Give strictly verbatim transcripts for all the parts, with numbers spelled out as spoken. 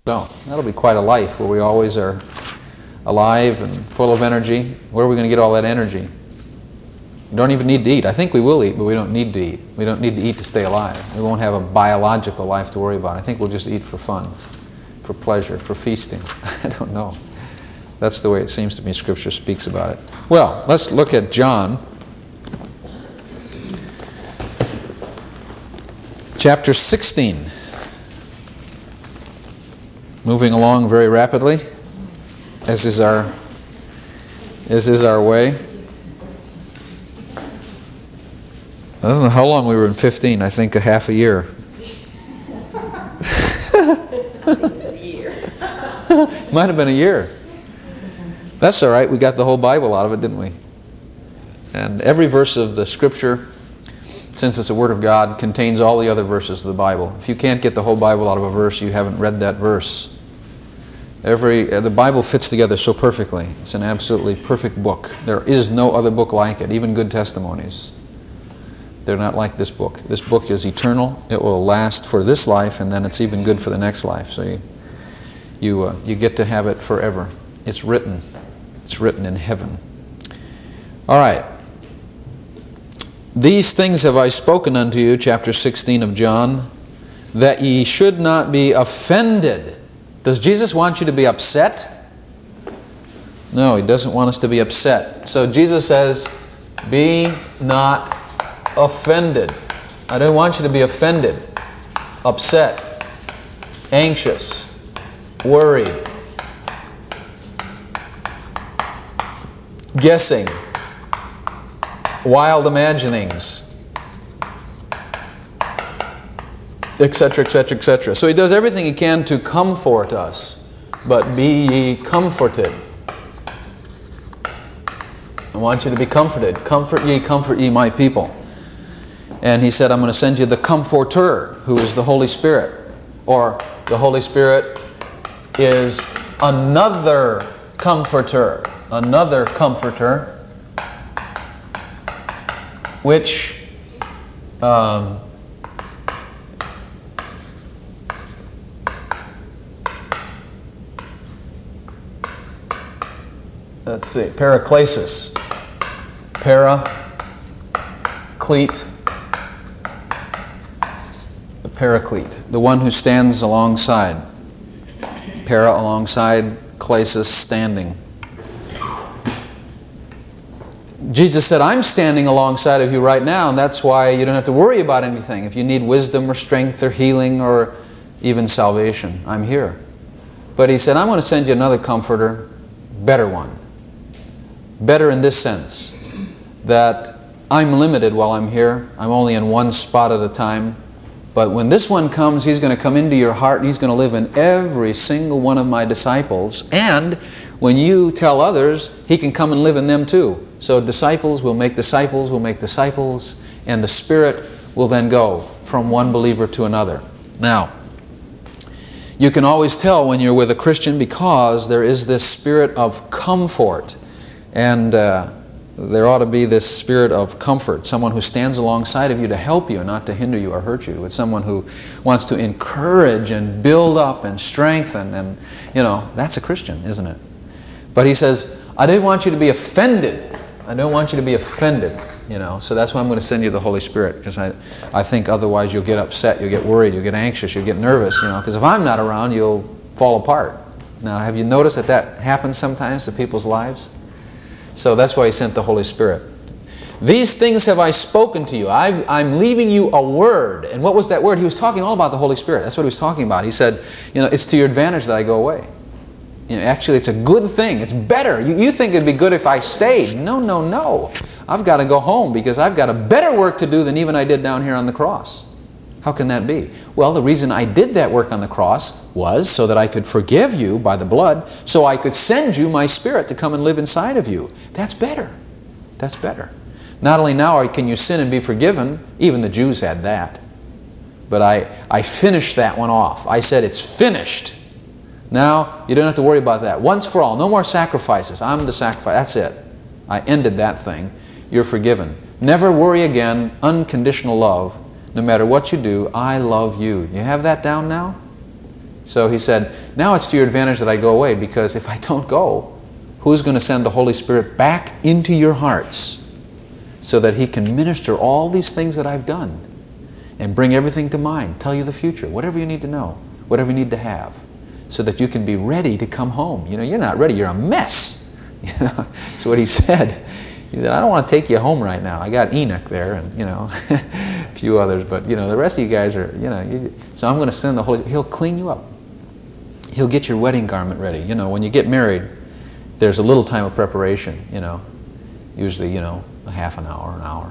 So that'll be quite a life where we always are alive and full of energy. Where are we going to get all that energy? We don't even need to eat. I think we will eat, but we don't need to eat. We don't need to eat to stay alive. We won't have a biological life to worry about. I think we'll just eat for fun, for pleasure, for feasting. I don't know. That's the way it seems to me Scripture speaks about it. Well, let's look at John chapter sixteen. Moving along very rapidly, as is our, as is our way. I don't know how long we were in fifteen. I think a half a year. A year. Might have been a year. That's all right. We got the whole Bible out of it, didn't we? And every verse of the Scripture, since it's a Word of God, contains all the other verses of the Bible. If you can't get the whole Bible out of a verse, you haven't read that verse. Every uh, the Bible fits together so perfectly. It's an absolutely perfect book. There is no other book like it, even good testimonies. They're not like this book. This book is eternal. It will last for this life, and then it's even good for the next life. So you you, uh, you get to have it forever. It's written. It's written in heaven. All right. These things have I spoken unto you, chapter sixteen of John, that ye should not be offended. Does Jesus want you to be upset? No, He doesn't want us to be upset. So Jesus says, be not offended. I don't want you to be offended, upset, anxious, worried, guessing, wild imaginings, etc., et cetera, et cetera. So He does everything He can to comfort us. But be ye comforted. I want you to be comforted. Comfort ye, comfort ye my people. And He said, I'm going to send you the Comforter, who is the Holy Spirit. Or the Holy Spirit is another Comforter. Another Comforter, which um, let's see, Paraklesis, Paraclete, the Paraclete, the one who stands alongside. Para alongside, klesis standing. Jesus said, I'm standing alongside of you right now, and that's why you don't have to worry about anything. If you need wisdom or strength or healing or even salvation, I'm here. But He said, I'm going to send you another Comforter, better one. Better in this sense, that I'm limited while I'm here. I'm only in one spot at a time. But when this one comes, He's going to come into your heart, and He's going to live in every single one of my disciples. And when you tell others, He can come and live in them too. So disciples will make disciples, will make disciples, and the Spirit will then go from one believer to another. Now, you can always tell when you're with a Christian because there is this spirit of comfort. And uh, there ought to be this spirit of comfort, someone who stands alongside of you to help you, not to hinder you or hurt you. It's someone who wants to encourage and build up and strengthen, and, you know, that's a Christian, isn't it? But He says, I didn't want you to be offended. I don't want you to be offended, you know. So that's why I'm going to send you the Holy Spirit, because I, I think otherwise you'll get upset, you'll get worried, you'll get anxious, you'll get nervous, you know. Because if I'm not around, you'll fall apart. Now, have you noticed that that happens sometimes to people's lives? So that's why He sent the Holy Spirit. These things have I spoken to you. I've, I'm leaving you a word. And what was that word? He was talking all about the Holy Spirit. That's what He was talking about. He said, you know, it's to your advantage that I go away. You know, actually, it's a good thing. It's better. You, you think it'd be good if I stayed. No, no, no. I've got to go home because I've got a better work to do than even I did down here on the cross. How can that be? Well, the reason I did that work on the cross was so that I could forgive you by the blood, so I could send you my Spirit to come and live inside of you. That's better. That's better. Not only now can you sin and be forgiven, even the Jews had that, but I, I finished that one off. I said it's finished. Now, you don't have to worry about that. Once for all, no more sacrifices. I'm the sacrifice. That's it. I ended that thing. You're forgiven. Never worry again. Unconditional love. No matter what you do, I love you. You have that down now? So He said, Now it's to your advantage that I go away, because if I don't go, who's going to send the Holy Spirit back into your hearts so that He can minister all these things that I've done and bring everything to mind, tell you the future, whatever you need to know, whatever you need to have, so that you can be ready to come home. You know, you're not ready, you're a mess. You know, that's what He said. He said, I don't want to take you home right now. I got Enoch there and, you know, a few others, but, you know, the rest of you guys are, you know, you, so I'm going to send the Holy Spirit. He'll clean you up. He'll get your wedding garment ready. You know, when you get married, there's a little time of preparation, you know, usually, you know, a half an hour, an hour.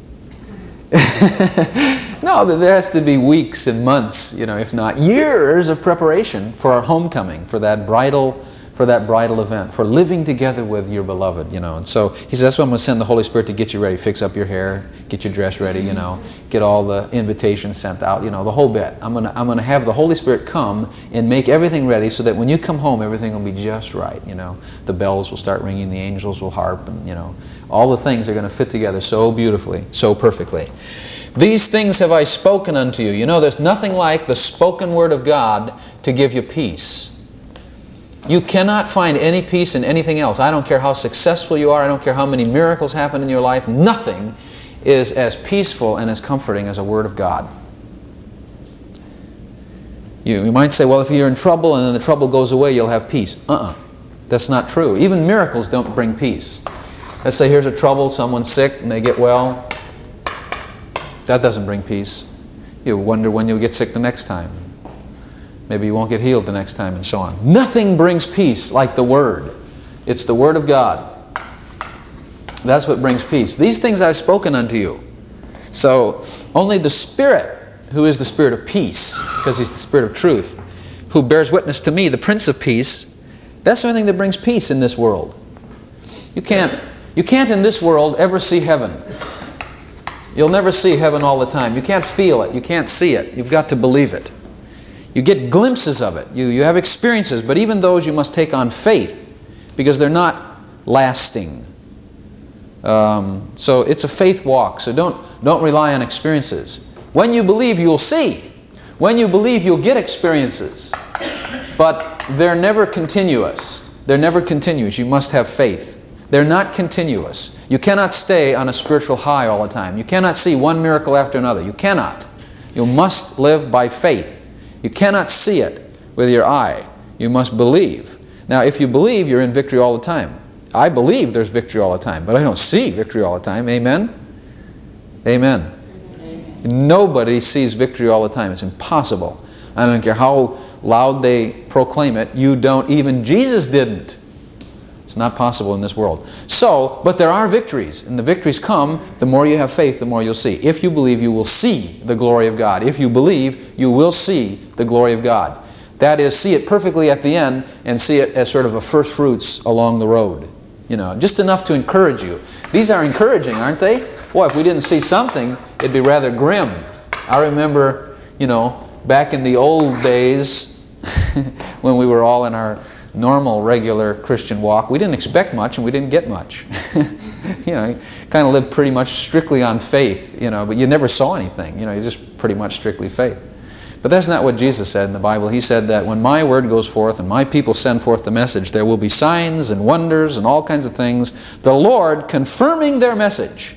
No, there has to be weeks and months, you know, if not years of preparation for our homecoming, for that bridal, for that bridal event, for living together with your beloved, you know. And so He says, that's why I'm going to send the Holy Spirit to get you ready, fix up your hair, get your dress ready, you know, get all the invitations sent out, you know, the whole bit. I'm going to, I'm going to have the Holy Spirit come and make everything ready so that when you come home, everything will be just right, you know. The bells will start ringing, the angels will harp, and, you know, all the things are going to fit together so beautifully, so perfectly. These things have I spoken unto you. You know, there's nothing like the spoken word of God to give you peace. You cannot find any peace in anything else. I don't care how successful you are. I don't care how many miracles happen in your life. Nothing is as peaceful and as comforting as a word of God. You, you might say, well, if you're in trouble and then the trouble goes away, you'll have peace. Uh-uh. That's not true. Even miracles don't bring peace. Let's say here's a trouble, someone's sick and they get well. That doesn't bring peace. You wonder when you'll get sick the next time. Maybe you won't get healed the next time, and so on. Nothing brings peace like the Word. It's the Word of God. That's what brings peace. These things I've spoken unto you. So only the Spirit, who is the Spirit of peace, because He's the Spirit of truth, who bears witness to me, the Prince of Peace, that's the only thing that brings peace in this world. You can't, you can't in this world ever see heaven. You'll never see heaven all the time. You can't feel it. You can't see it. You've got to believe it. You get glimpses of it. You, you have experiences, but even those you must take on faith because they're not lasting. Um, so it's a faith walk. So don't, don't rely on experiences. When you believe, you'll see. When you believe, you'll get experiences. But they're never continuous. They're never continuous. You must have faith. They're not continuous. You cannot stay on a spiritual high all the time. You cannot see one miracle after another. You cannot. You must live by faith. You cannot see it with your eye. You must believe. Now, if you believe, you're in victory all the time. I believe there's victory all the time, but I don't see victory all the time. Amen? Amen. Amen. Nobody sees victory all the time. It's impossible. I don't care how loud they proclaim it. You don't. Even Jesus didn't. It's not possible in this world. So, but there are victories, and the victories come, the more you have faith, the more you'll see. If you believe, you will see the glory of God. If you believe, you will see the glory of God. That is, see it perfectly at the end, and see it as sort of a first fruits along the road. You know, just enough to encourage you. These are encouraging, aren't they? Boy, if we didn't see something, it'd be rather grim. I remember, you know, back in the old days, when we were all in our normal, regular Christian walk, we didn't expect much and we didn't get much. You know, you kind of lived pretty much strictly on faith, you know, but you never saw anything. You know, you just pretty much strictly faith. But that's not what Jesus said in the Bible. He said that when my word goes forth and my people send forth the message, there will be signs and wonders and all kinds of things. The Lord confirming their message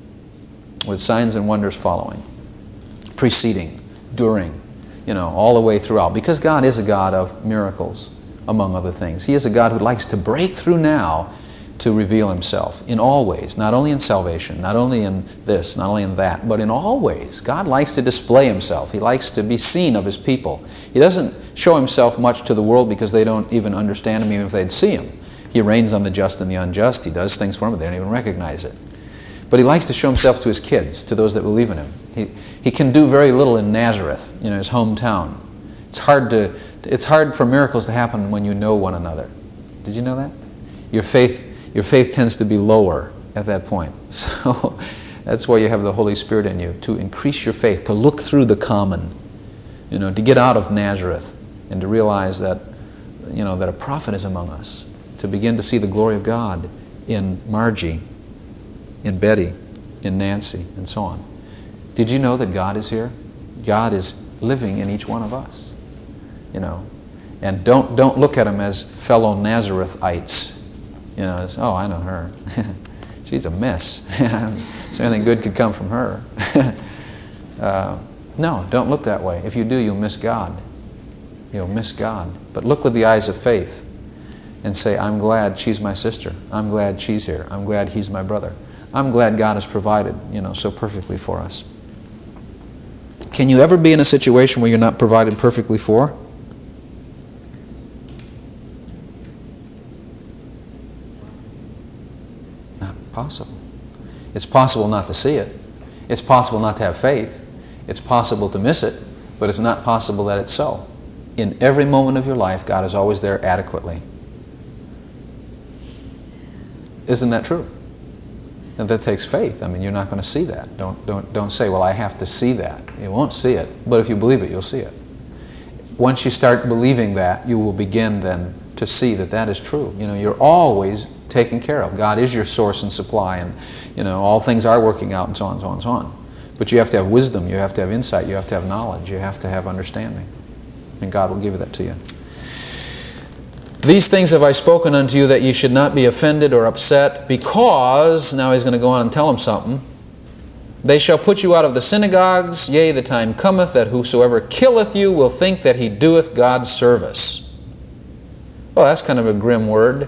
with signs and wonders following, preceding, during, you know, all the way throughout. Because God is a God of miracles, among other things. He is a God who likes to break through now to reveal Himself in all ways, not only in salvation, not only in this, not only in that, but in all ways. God likes to display Himself. He likes to be seen of His people. He doesn't show Himself much to the world because they don't even understand Him even if they'd see Him. He reigns on the just and the unjust. He does things for them, but they don't even recognize it. But He likes to show Himself to His kids, to those that believe in Him. He, he can do very little in Nazareth, you know, His hometown. It's hard to It's hard for miracles to happen when you know one another. Did you know that? Your faith, your faith tends to be lower at that point. So that's why you have the Holy Spirit in you, to increase your faith, to look through the common, you know, to get out of Nazareth and to realize that, you know, that a prophet is among us, to begin to see the glory of God in Margie, in Betty, in Nancy, and so on. Did you know that God is here? God is living in each one of us. You know, And don't don't look at them as fellow Nazarethites. You know, it's, oh, I know her. She's a mess. So anything good could come from her. uh, no, don't look that way. If you do, you'll miss God. You'll miss God. But look with the eyes of faith and say, I'm glad she's my sister. I'm glad she's here. I'm glad he's my brother. I'm glad God has provided, you know, so perfectly for us. Can you ever be in a situation where you're not provided perfectly for? Not possible. It's possible not to see it. It's possible not to have faith. It's possible to miss it, but it's not possible that it's so. In every moment of your life, God is always there adequately. Isn't that true? And that takes faith. I mean, you're not going to see that. Don't, don't, don't say, well, I have to see that. You won't see it, but if you believe it, you'll see it. Once you start believing that, you will begin then to see that that is true. You know, you're always taken care of. God is your source and supply, and you know, all things are working out, and so on, and so on, and so on. But you have to have wisdom, you have to have insight, you have to have knowledge, you have to have understanding. And God will give you that to you. These things have I spoken unto you, that ye should not be offended or upset, because, now he's going to go on and tell them something, they shall put you out of the synagogues, yea, the time cometh, that whosoever killeth you will think that he doeth God's service. Well, that's kind of a grim word.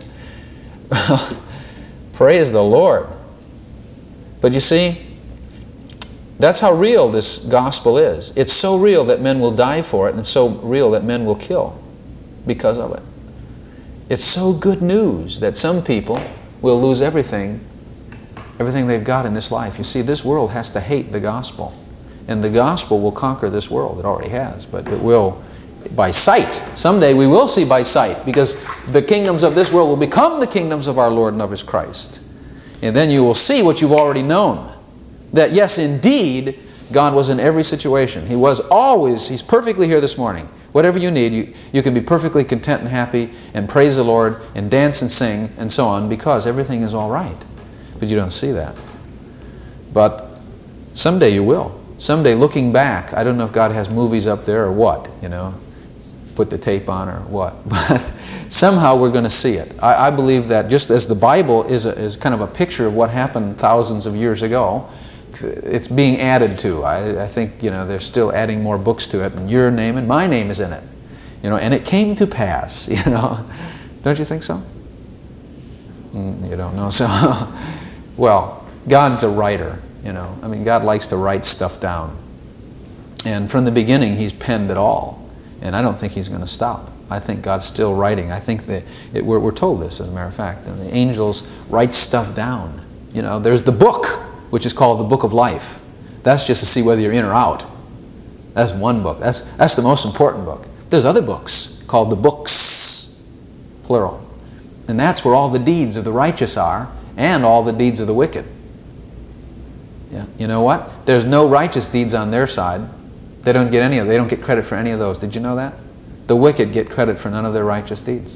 Praise the Lord. But you see, that's how real this gospel is. It's so real that men will die for it, and it's so real that men will kill because of it. It's so good news that some people will lose everything, everything they've got in this life. You see, this world has to hate the gospel. And the gospel will conquer this world. It already has, but it will by sight. Someday we will see by sight, because the kingdoms of this world will become the kingdoms of our Lord and of His Christ. And then you will see what you've already known. That yes, indeed, God was in every situation. He was always, He's perfectly here this morning. Whatever you need, you, you can be perfectly content and happy and praise the Lord and dance and sing and so on, because everything is all right. But you don't see that. But someday you will. Someday, looking back, I don't know if God has movies up there or what, you know, put the tape on or what. But somehow we're going to see it. I, I believe that just as the Bible is, a, is kind of a picture of what happened thousands of years ago, it's being added to. I, I think, you know, they're still adding more books to it, and your name and my name is in it. You know, and it came to pass, you know. Don't you think so? Mm, you don't know so. Well, God's a writer, you know. I mean, God likes to write stuff down. And from the beginning, He's penned it all. And I don't think He's going to stop. I think God's still writing. I think that it, we're, we're told this, as a matter of fact. And the angels write stuff down. You know, there's the book, which is called the Book of Life. That's just to see whether you're in or out. That's one book. That's, that's the most important book. There's other books called the books, plural. And that's where all the deeds of the righteous are, and all the deeds of the wicked. Yeah. You know what? There's no righteous deeds on their side. They don't get any of. They don't get credit for any of those. Did you know that? The wicked get credit for none of their righteous deeds.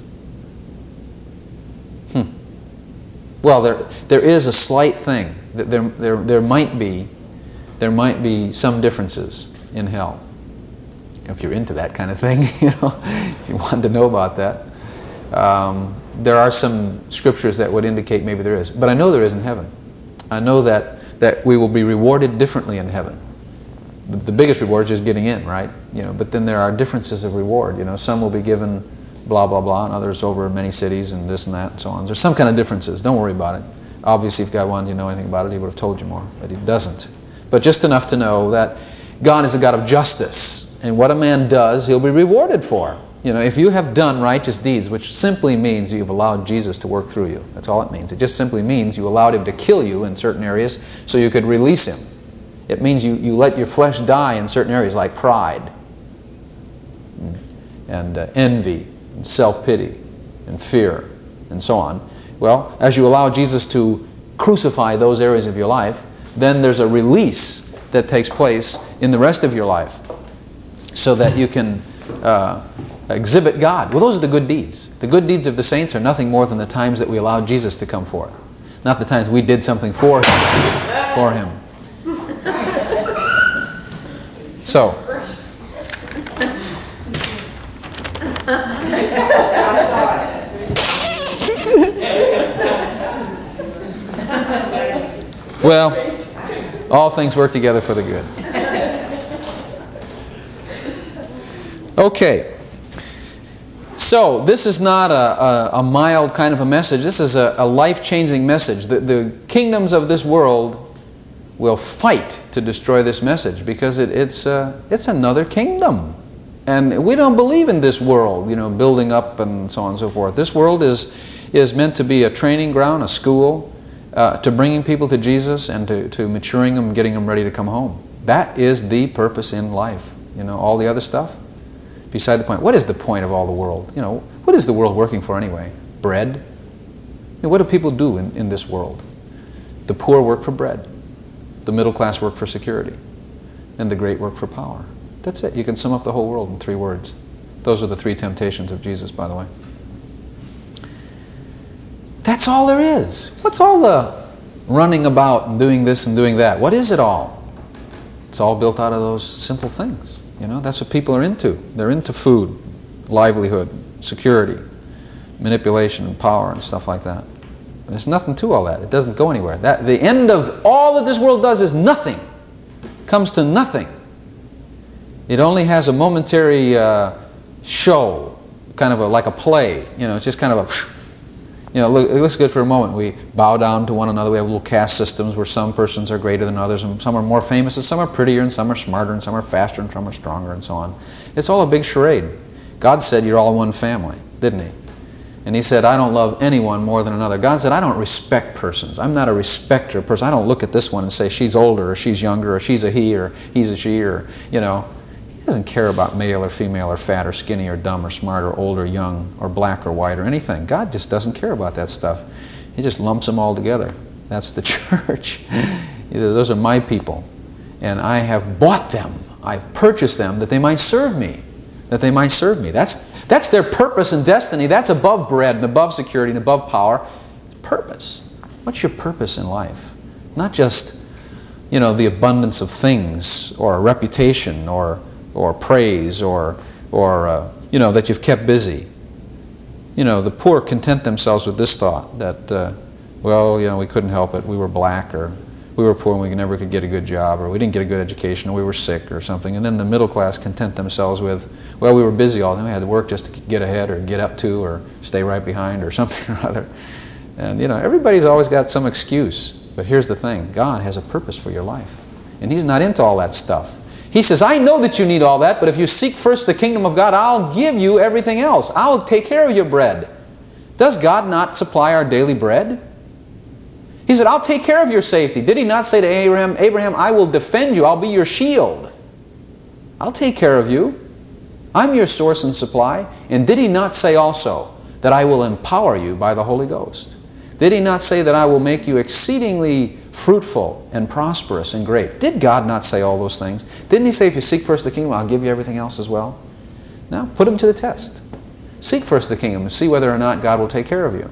Hmm. Well, there there is a slight thing. There there there might be there might be some differences in hell. If you're into that kind of thing, you know, if you want to know about that, um, there are some scriptures that would indicate maybe there is. But I know there is in heaven. I know that that we will be rewarded differently in heaven. The, the biggest reward is just getting in, right? You know, but then there are differences of reward. You know, some will be given blah blah blah, and others over many cities and this and that and so on. There's some kind of differences. Don't worry about it. Obviously, if God wanted you to know anything about it, He would have told you more, but He doesn't. But just enough to know that God is a God of justice, and what a man does, he'll be rewarded for. You know, if you have done righteous deeds, which simply means you've allowed Jesus to work through you. That's all it means. It just simply means you allowed Him to kill you in certain areas so you could release Him. It means you, you let your flesh die in certain areas like pride and uh, envy and self-pity and fear and so on. Well, as you allow Jesus to crucify those areas of your life, then there's a release that takes place in the rest of your life so that you can uh, exhibit God. Well, those are the good deeds. The good deeds of the saints are nothing more than the times that we allowed Jesus to come forth, not the times we did something for Him. For Him. So, Well, all things work together for the good. Okay. So, this is not a, a, a mild kind of a message. This is a, a life-changing message. The, the kingdoms of this world will fight to destroy this message because it, it's, uh, it's another kingdom. And we don't believe in this world, you know, building up and so on and so forth. This world is, is meant to be a training ground, a school, uh, to bringing people to Jesus and to, to maturing them, getting them ready to come home. That is the purpose in life. You know, all the other stuff, beside the point. What is the point of all the world? You know, what is the world working for anyway? Bread? You know, what do people do in, in this world? The poor work for bread. The middle class work for security. And the great work for power. That's it. You can sum up the whole world in three words. Those are the three temptations of Jesus, by the way. That's all there is. What's all the running about and doing this and doing that? What is it all? It's all built out of those simple things. You know, that's what people are into. They're into food, livelihood, security, manipulation and power and stuff like that. There's nothing to all that. It doesn't go anywhere. That, the end of all that this world does is nothing. Comes to nothing. It only has a momentary uh, show, kind of a, like a play. You know, it's just kind of a, you know, look, it looks good for a moment. We bow down to one another. We have little caste systems where some persons are greater than others, and some are more famous, and some are prettier, and some are smarter, and some are faster, and some are stronger, and so on. It's all a big charade. God said you're all one family, didn't He? And He said, I don't love anyone more than another. God said, I don't respect persons. I'm not a respecter of persons. I don't look at this one and say she's older, or she's younger, or she's a he, or he's a she, or, you know. He doesn't care about male or female or fat or skinny or dumb or smart or old or young or black or white or anything. God just doesn't care about that stuff. He just lumps them all together. That's the church. He says, those are my people. And I have bought them. I've purchased them that they might serve me. That they might serve me. That's, that's their purpose and destiny. That's above bread and above security and above power. Purpose. What's your purpose in life? Not just, you know, the abundance of things or a reputation or or praise, or, or uh, you know, that you've kept busy. You know, the poor content themselves with this thought that, uh, well, you know, we couldn't help it. We were black, or we were poor and we never could get a good job, or we didn't get a good education, or we were sick, or something. And then the middle class content themselves with, well, we were busy all the time. We had to work just to get ahead, or get up to, or stay right behind, or something or other. And, you know, everybody's always got some excuse. But here's the thing. God has a purpose for your life. And He's not into all that stuff. He says, I know that you need all that, but if you seek first the kingdom of God, I'll give you everything else. I'll take care of your bread. Does God not supply our daily bread? He said, I'll take care of your safety. Did He not say to Abraham, Abraham, I will defend you. I'll be your shield. I'll take care of you. I'm your source and supply. And did He not say also that I will empower you by the Holy Ghost? Did He not say that I will make you exceedingly fruitful and prosperous and great? Did God not say all those things? Didn't He say, if you seek first the kingdom, I'll give you everything else as well? Now, put Him to the test. Seek first the kingdom and see whether or not God will take care of you.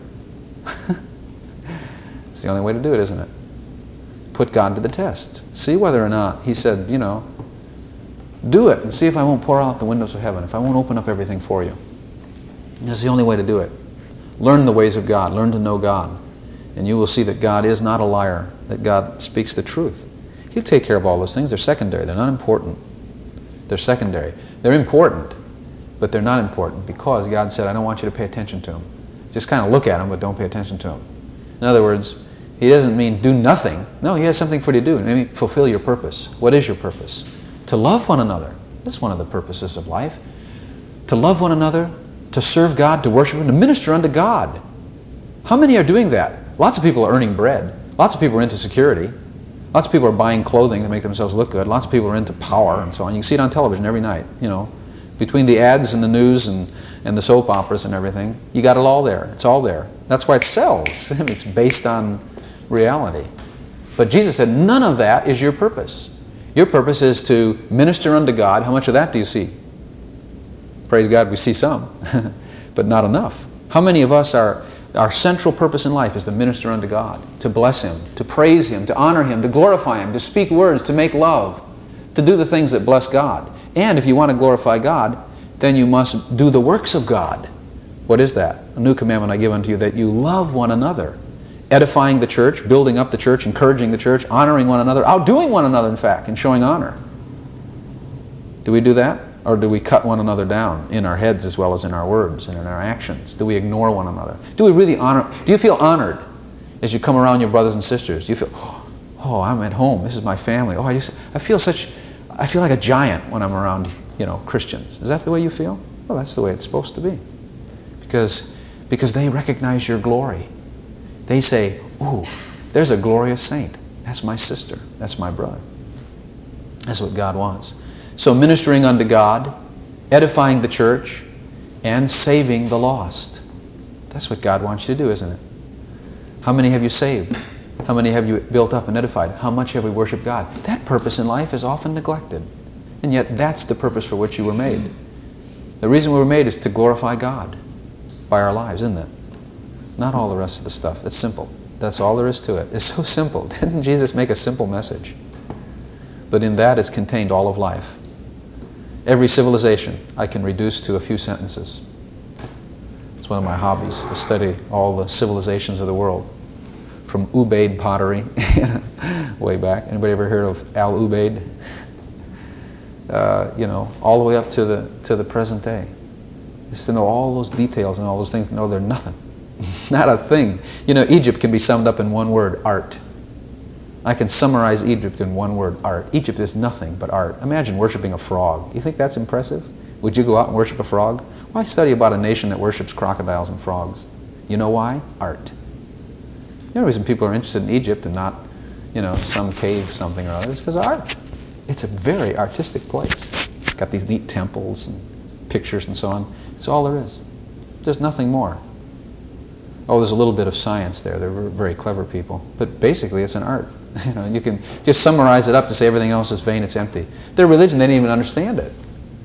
It's the only way to do it, isn't it? Put God to the test. See whether or not He said, you know, do it and see if I won't pour out the windows of heaven, if I won't open up everything for you. That's the only way to do it. Learn the ways of God. Learn to know God. And you will see that God is not a liar, that God speaks the truth. He'll take care of all those things. They're secondary. They're not important. They're secondary. They're important, but they're not important because God said, I don't want you to pay attention to them. Just kind of look at them, but don't pay attention to them. In other words, He doesn't mean do nothing. No, He has something for you to do. Maybe fulfill your purpose. What is your purpose? To love one another. This is one of the purposes of life. To love one another, to serve God, to worship Him, to minister unto God. How many are doing that? Lots of people are earning bread. Lots of people are into security. Lots of people are buying clothing to make themselves look good. Lots of people are into power and so on. You can see it on television every night, you know. Between the ads and the news and, and the soap operas and everything, you got it all there. It's all there. That's why it sells. It's based on reality. But Jesus said, none of that is your purpose. Your purpose is to minister unto God. How much of that do you see? Praise God, we see some, but not enough. How many of us are, our central purpose in life is to minister unto God, to bless Him, to praise Him, to honor Him, to glorify Him, to speak words, to make love, to do the things that bless God. And if you want to glorify God, then you must do the works of God. What is that? A new commandment I give unto you, that you love one another, edifying the church, building up the church, encouraging the church, honoring one another, outdoing one another, in fact, and showing honor. Do we do that? Or do we cut one another down in our heads as well as in our words and in our actions? Do we ignore one another? Do we really honor? Do you feel honored as you come around your brothers and sisters? Do you feel, oh, I'm at home. This is my family. Oh, I just, I feel such, I feel like a giant when I'm around, you know, Christians. Is that the way you feel? Well, that's the way it's supposed to be. Because, because they recognize your glory. They say, ooh, there's a glorious saint. That's my sister. That's my brother. That's what God wants. So ministering unto God, edifying the church, and saving the lost. That's what God wants you to do, isn't it? How many have you saved? How many have you built up and edified? How much have we worshiped God? That purpose in life is often neglected. And yet that's the purpose for which you were made. The reason we were made is to glorify God by our lives, isn't it? Not all the rest of the stuff. It's simple. That's all there is to it. It's so simple. Didn't Jesus make a simple message? But in that is contained all of life. Every civilization I can reduce to a few sentences. It's one of my hobbies, to study all the civilizations of the world. From Ubaid pottery, way back. Anybody ever heard of Al Ubaid? Uh, you know, all the way up to the to the present day. Just to know all those details and all those things, to know they're nothing. Not a thing. You know, Egypt can be summed up in one word, art. I can summarize Egypt in one word, art. Egypt is nothing but art. Imagine worshiping a frog. You think that's impressive? Would you go out and worship a frog? Why study about a nation that worships crocodiles and frogs? You know why? Art. The only reason people are interested in Egypt and not, you know, some cave something or other is because of art. It's a very artistic place. It's got these neat temples and pictures and so on. It's all there is. There's nothing more. Oh, there's a little bit of science there. They're very clever people. But basically it's an art. You know, you can just summarize it up to say everything else is vain, it's empty. Their religion, they didn't even understand it.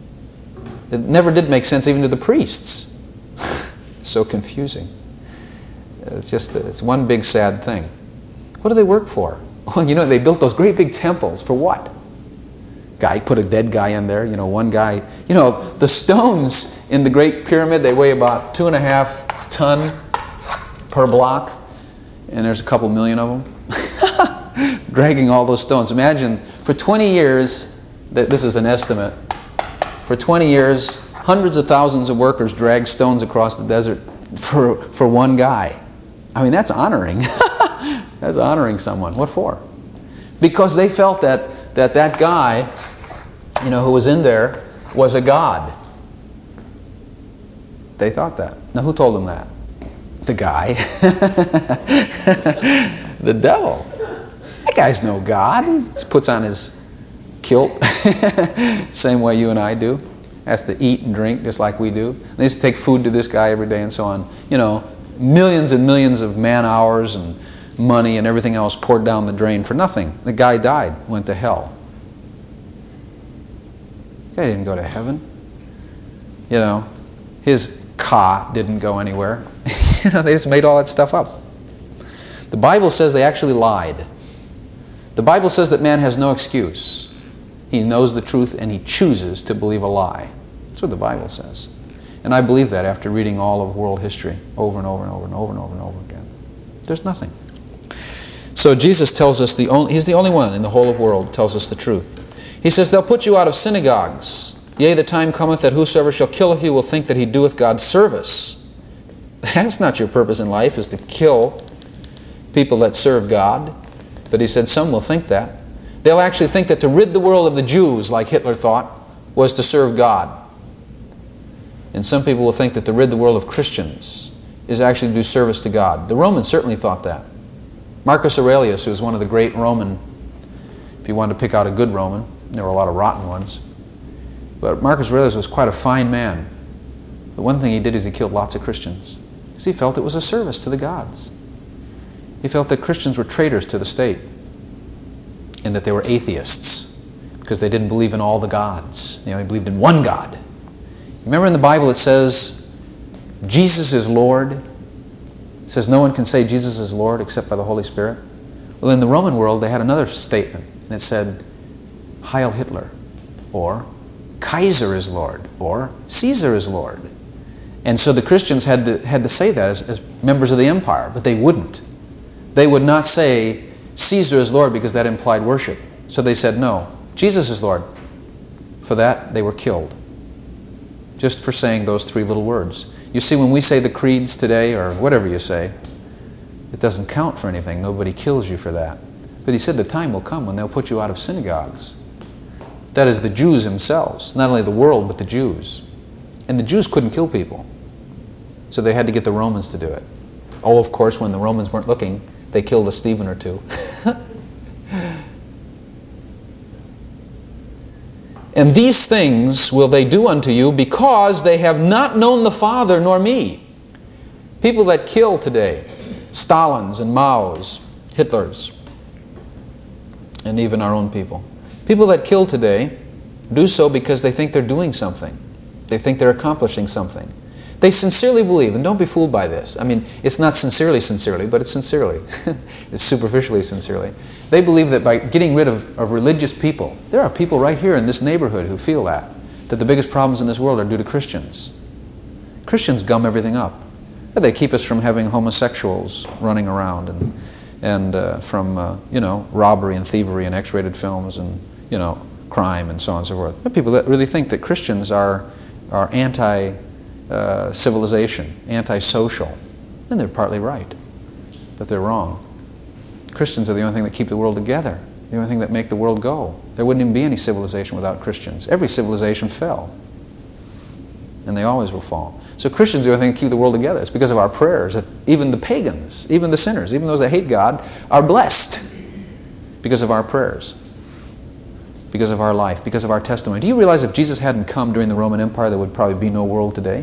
It never did make sense even to the priests. So confusing. It's just, it's one big sad thing. What do they work for? Well, you know, they built those great big temples. For what? Guy put a dead guy in there, you know, one guy. You know, the stones in the Great Pyramid, they weigh about two and a half ton per block. And there's a couple million of them. Dragging all those stones. Imagine, for twenty years, this is an estimate, for twenty years, hundreds of thousands of workers dragged stones across the desert for, for one guy. I mean, that's honoring. That's honoring someone. What for? Because they felt that, that that guy, you know, who was in there was a god. They thought that. Now, who told them that? The guy. The devil. That guy's no god. He just puts on his kilt, same way you and I do. Has to eat and drink just like we do. They used to take food to this guy every day and so on. You know, millions and millions of man hours and money and everything else poured down the drain for nothing. The guy died, went to hell. The guy didn't go to heaven. You know, his ka didn't go anywhere. You know, they just made all that stuff up. The Bible says they actually lied. The Bible says that man has no excuse. He knows the truth and he chooses to believe a lie. That's what the Bible says. And I believe that after reading all of world history over and over and over and over and over and over again. There's nothing. So Jesus tells us, the only, He's the only one in the whole of the world tells us the truth. He says, they'll put you out of synagogues. Yea, the time cometh that whosoever shall killeth you will think that he doeth God's service. That's not your purpose in life, is to kill people that serve God. But he said some will think that. They'll actually think that to rid the world of the Jews, like Hitler thought, was to serve God. And some people will think that to rid the world of Christians is actually to do service to God. The Romans certainly thought that. Marcus Aurelius, who was one of the great Roman, if you wanted to pick out a good Roman, there were a lot of rotten ones, but Marcus Aurelius was quite a fine man. The one thing he did is he killed lots of Christians, because he felt it was a service to the gods. He felt that Christians were traitors to the state, and that they were atheists, because they didn't believe in all the gods. They only believed in one God. Remember in the Bible it says, Jesus is Lord. It says no one can say Jesus is Lord except by the Holy Spirit. Well, in the Roman world they had another statement, and it said, Heil Hitler, or Kaiser is Lord, or Caesar is Lord. And so the Christians had to, had to say that as, as members of the empire, but they wouldn't. They would not say Caesar is Lord because that implied worship. So they said, no, Jesus is Lord. For that, they were killed. Just for saying those three little words. You see, when we say the creeds today, or whatever you say, it doesn't count for anything. Nobody kills you for that. But he said the time will come when they'll put you out of synagogues. That is the Jews themselves. Not only the world, but the Jews. And the Jews couldn't kill people. So they had to get the Romans to do it. Oh, of course, when the Romans weren't looking, they killed a Stephen or two. And these things will they do unto you because they have not known the Father nor me. People that kill today, Stalins and Maos, Hitlers, and even our own people. People that kill today do so because they think they're doing something. They think they're accomplishing something. They sincerely believe, and don't be fooled by this. I mean, it's not sincerely sincerely, but it's sincerely. It's superficially sincerely. They believe that by getting rid of, of religious people, there are people right here in this neighborhood who feel that, that the biggest problems in this world are due to Christians. Christians gum everything up. They keep us from having homosexuals running around and, and uh, from, uh, you know, robbery and thievery and X-rated films and, you know, crime and so on and so forth. There are people that really think that Christians are, are anti- Uh, civilization, antisocial. And they're partly right, but they're wrong. Christians are the only thing that keep the world together, the only thing that make the world go. There wouldn't even be any civilization without Christians. Every civilization fell, and they always will fall. So Christians are the only thing that keep the world together. It's because of our prayers that even the pagans, even the sinners, even those that hate God, are blessed because of our prayers, because of our life, because of our testimony. Do you realize if Jesus hadn't come during the Roman Empire, there would probably be no world today?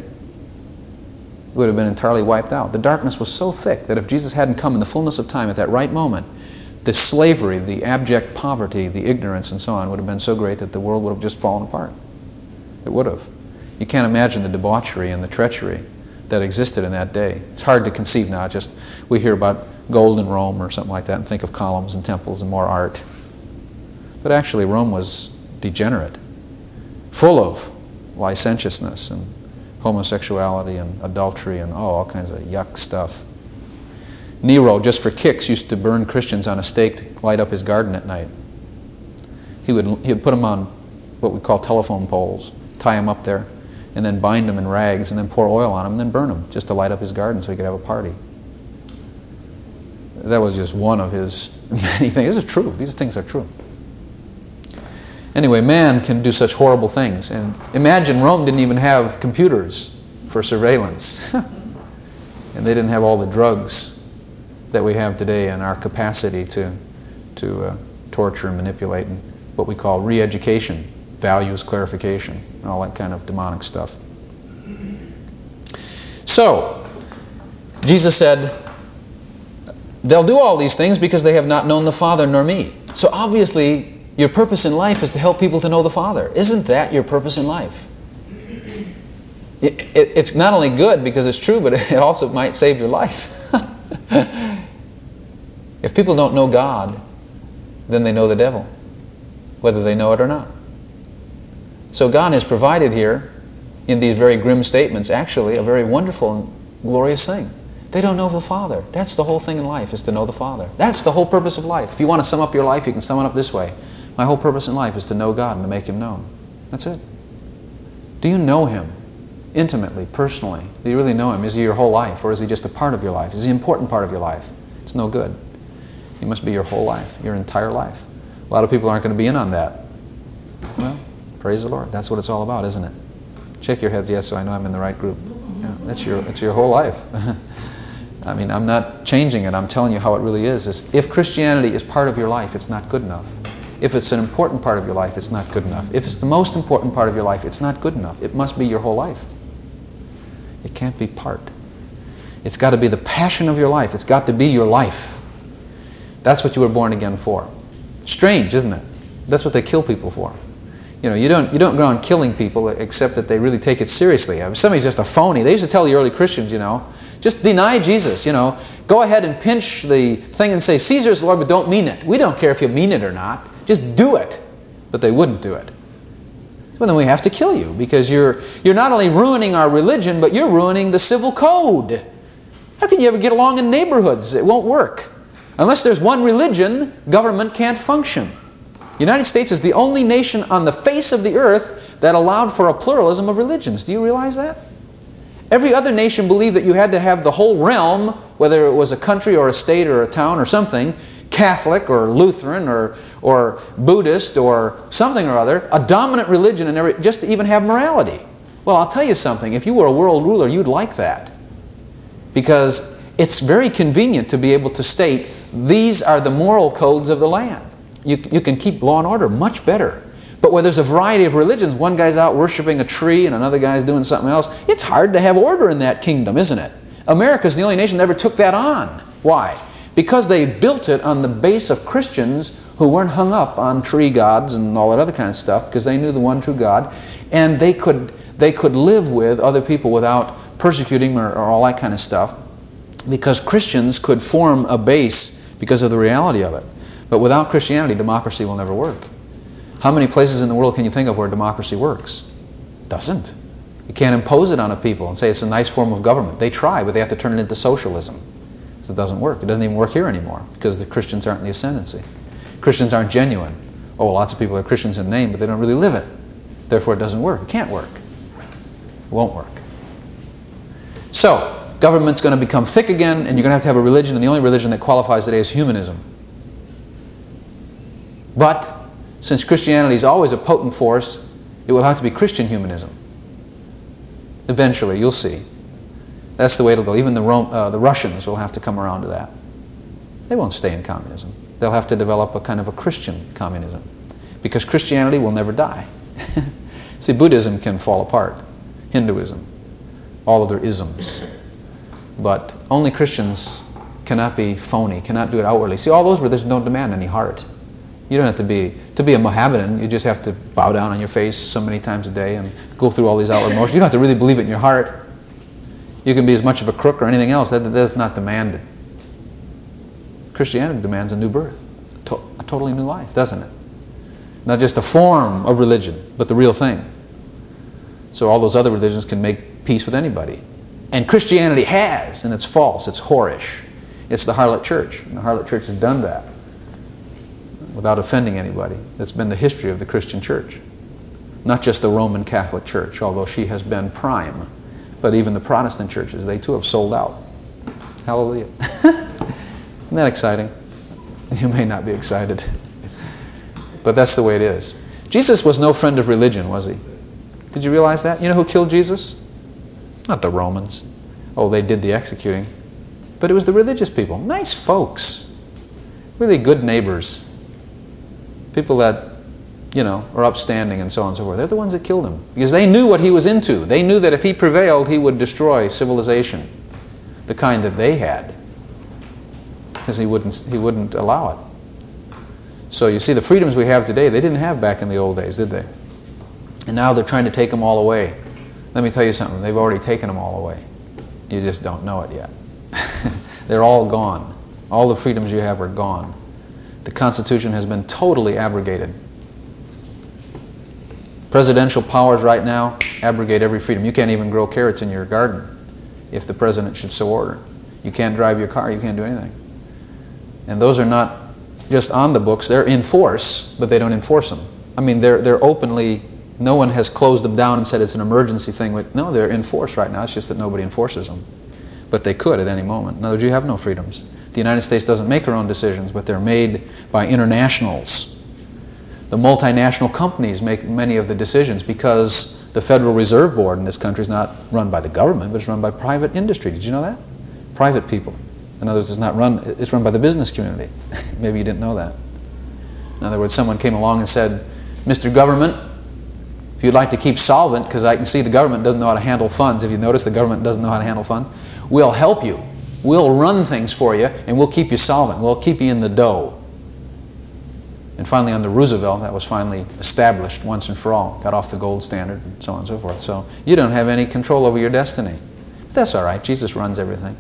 It would have been entirely wiped out. The darkness was so thick that if Jesus hadn't come in the fullness of time at that right moment, the slavery, the abject poverty, the ignorance, and so on would have been so great that the world would have just fallen apart. It would have. You can't imagine the debauchery and the treachery that existed in that day. It's hard to conceive now. Just we hear about gold in Rome or something like that and think of columns and temples and more art. But actually Rome was degenerate, full of licentiousness and homosexuality and adultery and oh, all kinds of yuck stuff. Nero, just for kicks, used to burn Christians on a stake to light up his garden at night. He would, he would put them on what we call telephone poles, tie them up there, and then bind them in rags and then pour oil on them and then burn them just to light up his garden so he could have a party. That was just one of his many things. This is true. These things are true. Anyway, man can do such horrible things. And imagine Rome didn't even have computers for surveillance. And they didn't have all the drugs that we have today and our capacity to, to uh, torture and manipulate and what we call re-education, values clarification, and all that kind of demonic stuff. So, Jesus said, they'll do all these things because they have not known the Father nor me. So obviously, your purpose in life is to help people to know the Father. Isn't that your purpose in life? It, it, it's not only good because it's true, but it also might save your life. If people don't know God, then they know the devil, whether they know it or not. So God has provided here, in these very grim statements, actually a very wonderful and glorious thing. They don't know the Father. That's the whole thing in life, is to know the Father. That's the whole purpose of life. If you want to sum up your life, you can sum it up this way. My whole purpose in life is to know God and to make Him known. That's it. Do you know Him intimately, personally? Do you really know Him? Is He your whole life, or is He just a part of your life? Is He an important part of your life? It's no good. He must be your whole life, your entire life. A lot of people aren't going to be in on that. Well, praise the Lord. That's what it's all about, isn't it? Shake your heads, yes, so I know I'm in the right group. Yeah, that's your, it's your whole life. I mean, I'm not changing it. I'm telling you how it really is. is. If Christianity is part of your life, it's not good enough. If it's an important part of your life, it's not good enough. If it's the most important part of your life, it's not good enough. It must be your whole life. It can't be part. It's got to be the passion of your life. It's got to be your life. That's what you were born again for. Strange, isn't it? That's what they kill people for. You know, you don't, you don't go on killing people except that they really take it seriously. I mean, somebody's just a phony. They used to tell the early Christians, you know, just deny Jesus, you know. Go ahead and pinch the thing and say, Caesar's Lord, but don't mean it. We don't care if you mean it or not. Just do it. But they wouldn't do it. Well, then we have to kill you because you're, you're not only ruining our religion, but you're ruining the civil code. How can you ever get along in neighborhoods? It won't work. Unless there's one religion, government can't function. The United States is the only nation on the face of the earth that allowed for a pluralism of religions. Do you realize that? Every other nation believed that you had to have the whole realm, whether it was a country or a state or a town or something, Catholic or Lutheran or, or Buddhist or something or other, a dominant religion and every, just to even have morality. Well, I'll tell you something. If you were a world ruler, you'd like that. Because it's very convenient to be able to state, these are the moral codes of the land. You, you can keep law and order much better. But where there's a variety of religions, one guy's out worshiping a tree and another guy's doing something else, it's hard to have order in that kingdom, isn't it? America's the only nation that ever took that on. Why? Because they built it on the base of Christians who weren't hung up on tree gods and all that other kind of stuff, because they knew the one true God, and they could, they could live with other people without persecuting or, or all that kind of stuff, because Christians could form a base because of the reality of it. But without Christianity, democracy will never work. How many places in the world can you think of where democracy works? It doesn't. You can't impose it on a people and say it's a nice form of government. They try, but they have to turn it into socialism. So it doesn't work. It doesn't even work here anymore because the Christians aren't in the ascendancy. Christians aren't genuine. Oh, lots of people are Christians in name, but they don't really live it. Therefore, it doesn't work. It can't work. It won't work. So, government's going to become thick again, and you're going to have to have a religion, and the only religion that qualifies today is humanism. But, since Christianity is always a potent force, it will have to be Christian humanism. Eventually, you'll see. That's the way it'll go. Even the, Rome, uh, the Russians will have to come around to that. They won't stay in communism. They'll have to develop a kind of a Christian communism. Because Christianity will never die. See, Buddhism can fall apart. Hinduism. All of their isms. But only Christians cannot be phony, cannot do it outwardly. See, all those where there's no demand any heart. You don't have to be, to be a Mohammedan, you just have to bow down on your face so many times a day and go through all these outward motions. You don't have to really believe it in your heart. You can be as much of a crook or anything else. That, that's not demanded. Christianity demands a new birth. To, a totally new life, doesn't it? Not just a form of religion, but the real thing. So all those other religions can make peace with anybody. And Christianity has, and it's false, it's whorish. It's the harlot church, and the harlot church has done that without offending anybody. That's been the history of the Christian church. Not just the Roman Catholic Church, although she has been prime. But even the Protestant churches, they too have sold out. Hallelujah. Isn't that exciting? You may not be excited. But that's the way it is. Jesus was no friend of religion, was he? Did you realize that? You know who killed Jesus? Not the Romans. Oh, they did the executing. But it was the religious people. Nice folks. Really good neighbors. People that, you know, are upstanding and so on and so forth. They're the ones that killed him. Because they knew what he was into. They knew that if he prevailed, he would destroy civilization. The kind that they had. Because he wouldn't, he wouldn't allow it. So you see, the freedoms we have today, they didn't have back in the old days, did they? And now they're trying to take them all away. Let me tell you something. They've already taken them all away. You just don't know it yet. They're all gone. All the freedoms you have are gone. The Constitution has been totally abrogated. Presidential powers right now abrogate every freedom. You can't even grow carrots in your garden if the president should so order. You can't drive your car. You can't do anything. And those are not just on the books. They're in force, but they don't enforce them. I mean, they're, they're openly, no one has closed them down and said it's an emergency thing. No, they're in force right now. It's just that nobody enforces them. But they could at any moment. In other words, you have no freedoms. The United States doesn't make her own decisions, but they're made by internationals. The multinational companies make many of the decisions because the Federal Reserve Board in this country is not run by the government, but it's run by private industry. Did you know that? Private people. In other words, it's not run, it's run by the business community. Maybe you didn't know that. In other words, someone came along and said, Mister Government, if you'd like to keep solvent, because I can see the government doesn't know how to handle funds. If you notice, the government doesn't know how to handle funds. We'll help you. We'll run things for you, and we'll keep you solvent. We'll keep you in the dough. And finally, under Roosevelt, that was finally established once and for all. Got off the gold standard, and so on and so forth. So you don't have any control over your destiny. But that's all right. Jesus runs everything.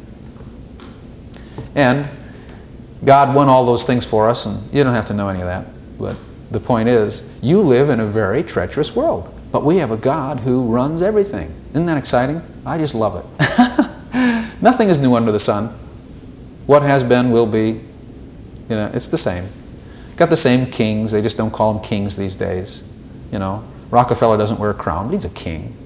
And God won all those things for us, and you don't have to know any of that. But the point is, you live in a very treacherous world. But we have a God who runs everything. Isn't that exciting? I just love it. Nothing is new under the sun. What has been will be. You know, it's the same. Got the same kings. They just don't call them kings these days. You know, Rockefeller doesn't wear a crown, but he's a king.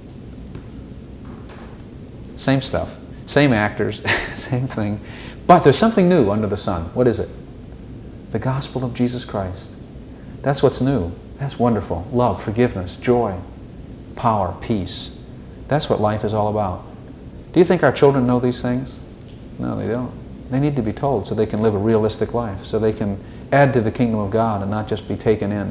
Same stuff. Same actors. Same thing. But there's something new under the sun. What is it? The gospel of Jesus Christ. That's what's new. That's wonderful. Love, forgiveness, joy, power, peace. That's what life is all about. Do you think our children know these things? No, they don't. They need to be told so they can live a realistic life, so they can add to the kingdom of God and not just be taken in.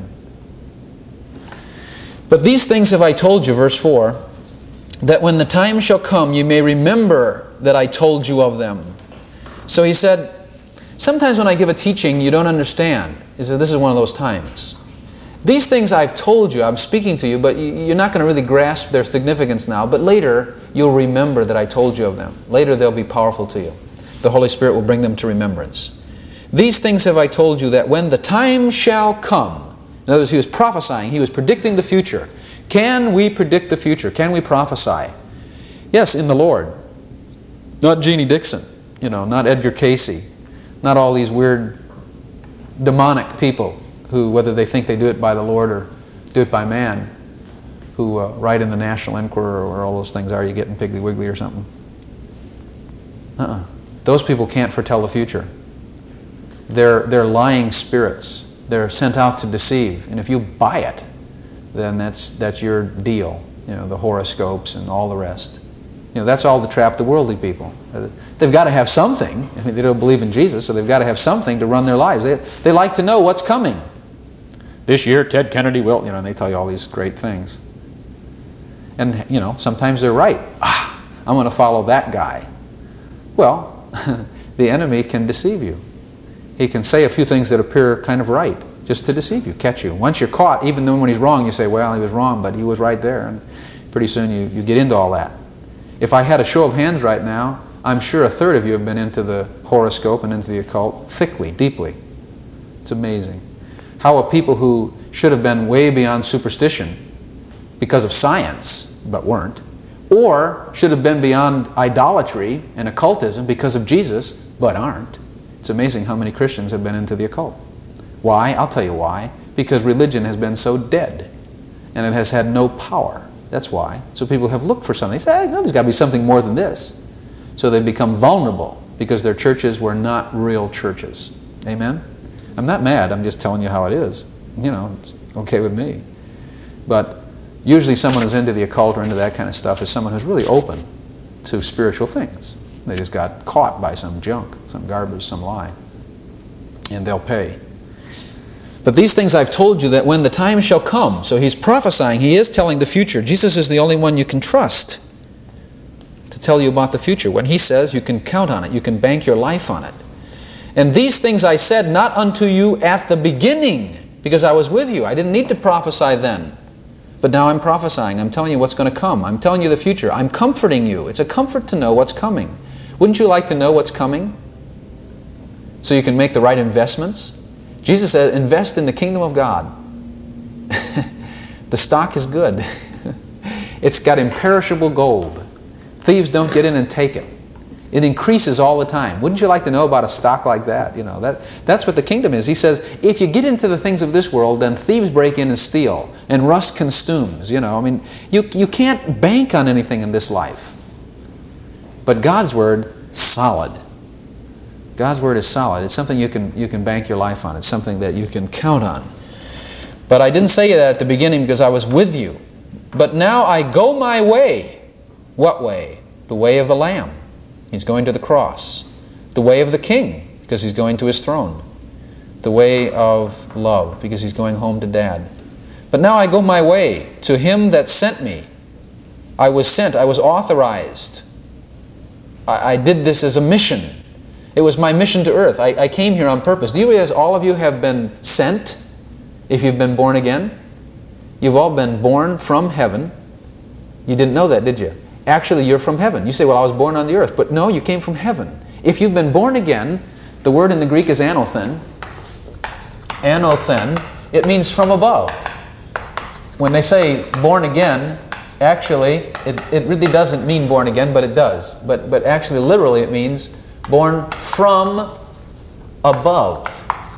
But these things have I told you, verse four, that when the time shall come you may remember that I told you of them. So he said, sometimes when I give a teaching you don't understand. He said, this is one of those times. These things I've told you, I'm speaking to you, but you're not going to really grasp their significance now. But later, you'll remember that I told you of them. Later, they'll be powerful to you. The Holy Spirit will bring them to remembrance. These things have I told you, that when the time shall come. In other words, he was prophesying. He was predicting the future. Can we predict the future? Can we prophesy? Yes, in the Lord. Not Jeannie Dixon. You know, not Edgar Casey. Not all these weird demonic people who, whether they think they do it by the Lord or do it by man, who uh, write in the National Enquirer or all those things, are you getting Piggly Wiggly or something? Uh-uh. Those people can't foretell the future. They're, they're lying spirits. They're sent out to deceive. And if you buy it, then that's, that's your deal. You know, the horoscopes and all the rest. You know, that's all to trap the worldly people. They've got to have something. I mean, they don't believe in Jesus, so they've got to have something to run their lives. They, they like to know what's coming. This year, Ted Kennedy will, you know, and they tell you all these great things. And, you know, sometimes they're right. Ah, I'm going to follow that guy. Well, the enemy can deceive you. He can say a few things that appear kind of right, just to deceive you, catch you. Once you're caught, even though when he's wrong, you say, well, he was wrong, but he was right there. And pretty soon you, you get into all that. If I had a show of hands right now, I'm sure a third of you have been into the horoscope and into the occult thickly, deeply. It's amazing. How a people who should have been way beyond superstition because of science, but weren't, or should have been beyond idolatry and occultism because of Jesus, but aren't. It's amazing how many Christians have been into the occult. Why? I'll tell you why. Because religion has been so dead, and it has had no power. That's why. So people have looked for something. They say, hey, no, there's got to be something more than this. So they become vulnerable because their churches were not real churches. Amen? I'm not mad. I'm just telling you how it is. You know, it's okay with me. But usually someone who's into the occult or into that kind of stuff is someone who's really open to spiritual things. They just got caught by some junk, some garbage, some lie. And they'll pay. But these things I've told you, that when the time shall come. So he's prophesying. He is telling the future. Jesus is the only one you can trust to tell you about the future. When he says, you can count on it. You can bank your life on it. And these things I said not unto you at the beginning, because I was with you. I didn't need to prophesy then. But now I'm prophesying. I'm telling you what's going to come. I'm telling you the future. I'm comforting you. It's a comfort to know what's coming. Wouldn't you like to know what's coming? So you can make the right investments? Jesus said, invest in the kingdom of God. The stock is good. It's got imperishable gold. Thieves don't get in and take it. It increases all the time. Wouldn't you like to know about a stock like that? You know, that, that's what the kingdom is. He says, if you get into the things of this world, then thieves break in and steal, and rust consumes. You know, I mean, you, you can't bank on anything in this life. But God's Word, solid. God's Word is solid. It's something you can, you can bank your life on. It's something that you can count on. But I didn't say that at the beginning because I was with you. But now I go my way. What way? The way of the Lamb. He's going to the cross. The way of the King, because he's going to his throne. The way of love, because he's going home to Dad. But now I go my way to him that sent me. I was sent. I was authorized. I, I did this as a mission. It was my mission to earth. I, I came here on purpose. Do you realize all of you have been sent if you've been born again? You've all been born from heaven. You didn't know that, did you? Actually, you're from heaven. You say, well, I was born on the earth. But no, you came from heaven. If you've been born again, the word in the Greek is anothen. Anothen. It means from above. when they say born again, actually, it, it really doesn't mean born again, but it does. But, but actually, literally, it means born from above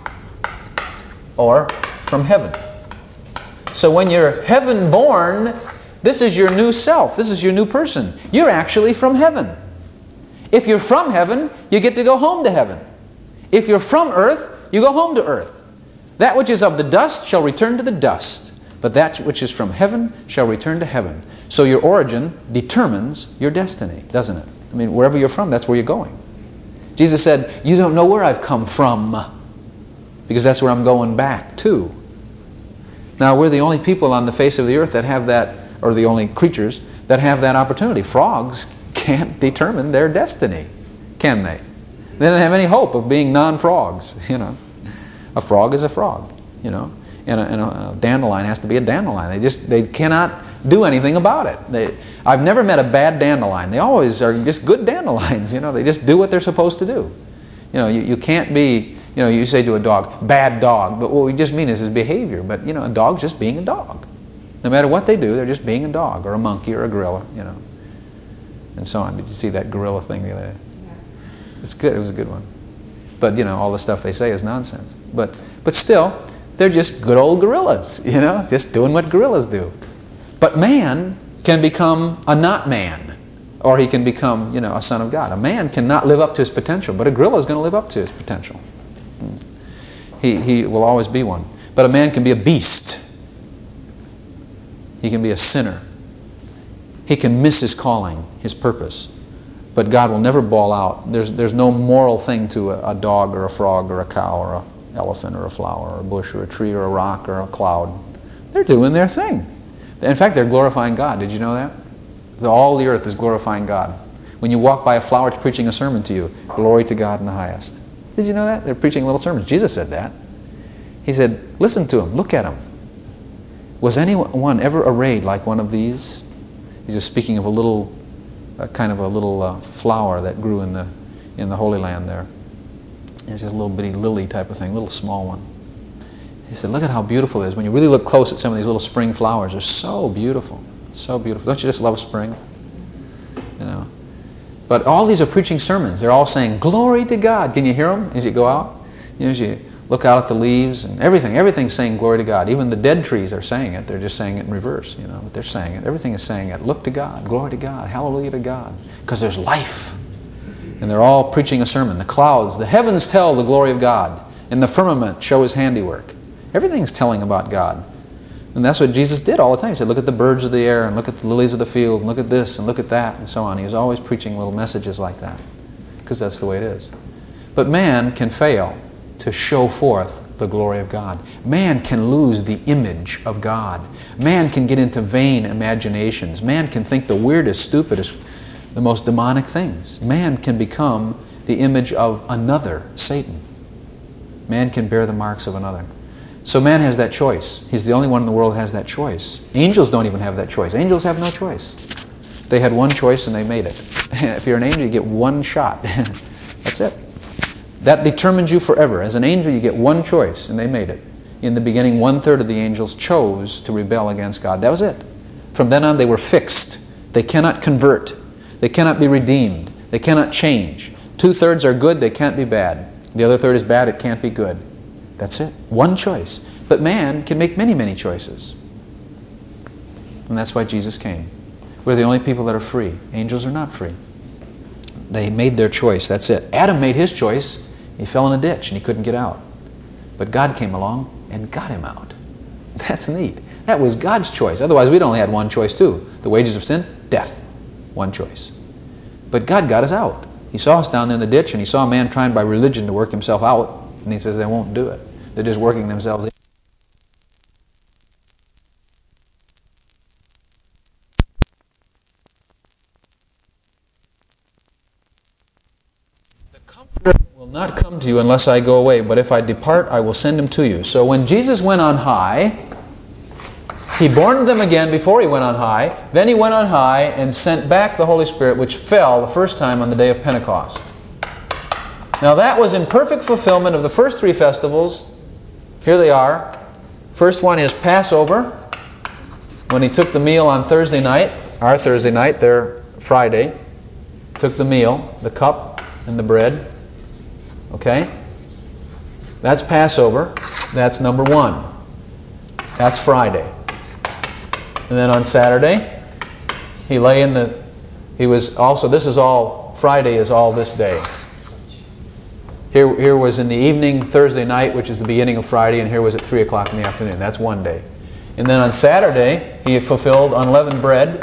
or from heaven. So when you're heaven born, this is your new self. This is your new person. You're actually from heaven. If you're from heaven, you get to go home to heaven. If you're from earth, you go home to earth. That which is of the dust shall return to the dust, but that which is from heaven shall return to heaven. So your origin determines your destiny, doesn't it? I mean, wherever you're from, that's where you're going. Jesus said, you don't know where I've come from, because that's where I'm going back to. Now, we're the only people on the face of the earth that have that, or the only creatures that have that opportunity. Frogs can't determine their destiny, can they? They don't have any hope of being non-frogs, you know. A frog is a frog, you know. And a, and a dandelion has to be a dandelion. They just, they cannot do anything about it. They, I've never met a bad dandelion. They always are just good dandelions, you know. They just do what they're supposed to do. You know, you, you can't be, you know, you say to a dog, bad dog, but what we just mean is his behavior. But, you know, a dog's just being a dog. No matter what they do, they're just being a dog, or a monkey, or a gorilla, you know, and so on. Did you see that gorilla thing the other day? Yeah. It's good. It was a good one. But, you know, all the stuff they say is nonsense. But, but still, they're just good old gorillas, you know, just doing what gorillas do. But man can become a not man, or he can become, you know, a son of God. A man cannot live up to his potential, but a gorilla is going to live up to his potential. He, he will always be one. But a man can be a beast. He can be a sinner. He can miss his calling, his purpose. But God will never bawl out. There's, there's no moral thing to a, a dog or a frog or a cow or an elephant or a flower or a bush or a tree or a rock or a cloud. They're doing their thing. In fact, they're glorifying God. Did you know that? So all the earth is glorifying God. When you walk by a flower, it's preaching a sermon to you. Glory to God in the highest. Did you know that? They're preaching little sermons. Jesus said that. He said, listen to them. Look at them. Was anyone ever arrayed like one of these? He's just speaking of a little, uh, kind of a little uh, flower that grew in the in the Holy Land there. It's just a little bitty lily type of thing, a little small one. He said, look at how beautiful it is. When you really look close at some of these little spring flowers, they're so beautiful, so beautiful. Don't you just love spring? You know. But all these are preaching sermons. They're all saying, glory to God. Can you hear them as you go out? You know, as you look out at the leaves and everything. Everything's saying glory to God. Even the dead trees are saying it. They're just saying it in reverse, you know. But they're saying it. Everything is saying it. Look to God. Glory to God. Hallelujah to God. Because there's life. And they're all preaching a sermon. The clouds, the heavens tell the glory of God. And the firmament show His handiwork. Everything's telling about God. And that's what Jesus did all the time. He said, look at the birds of the air, and look at the lilies of the field, and look at this, and look at that, and so on. He was always preaching little messages like that. Because that's the way it is. But man can fail to show forth the glory of God. Man can lose the image of God. Man can get into vain imaginations. Man can think the weirdest, stupidest, the most demonic things. Man can become the image of another, Satan. Man can bear the marks of another. So man has that choice. He's the only one in the world who has that choice. Angels don't even have that choice. Angels have no choice. They had one choice and they made it. If you're an angel, you get one shot. That's it. That determines you forever. As an angel, you get one choice, and they made it. In the beginning, one-third of the angels chose to rebel against God. That was it. From then on, they were fixed. They cannot convert. They cannot be redeemed. They cannot change. Two-thirds are good, they can't be bad. The other third is bad, it can't be good. That's it. One choice. But man can make many, many choices. And that's why Jesus came. We're the only people that are free. Angels are not free. They made their choice. That's it. Adam made his choice. He fell in a ditch and he couldn't get out. But God came along and got him out. That's neat. That was God's choice. Otherwise, we'd only had one choice too. The wages of sin, death. One choice. But God got us out. He saw us down there in the ditch, and He saw a man trying by religion to work himself out. And He says they won't do it. They're just working themselves in. The Comforter will not come to you unless I go away, but if I depart, I will send Him to you. So when Jesus went on high, He born them again before He went on high. Then He went on high and sent back the Holy Spirit, which fell the first time on the day of Pentecost. Now that was in perfect fulfillment of the first three festivals. Here they are. First one is Passover. when he took the meal on Thursday night, our Thursday night, their Friday, took the meal, the cup and the bread. Okay? That's Passover. That's number one. That's Friday. And then on Saturday, he lay in the, he was also, this is all, Friday is all this day. Here, here was in the evening, Thursday night, which is the beginning of Friday, and here was at three o'clock in the afternoon. That's one day. And then on Saturday, he fulfilled unleavened bread.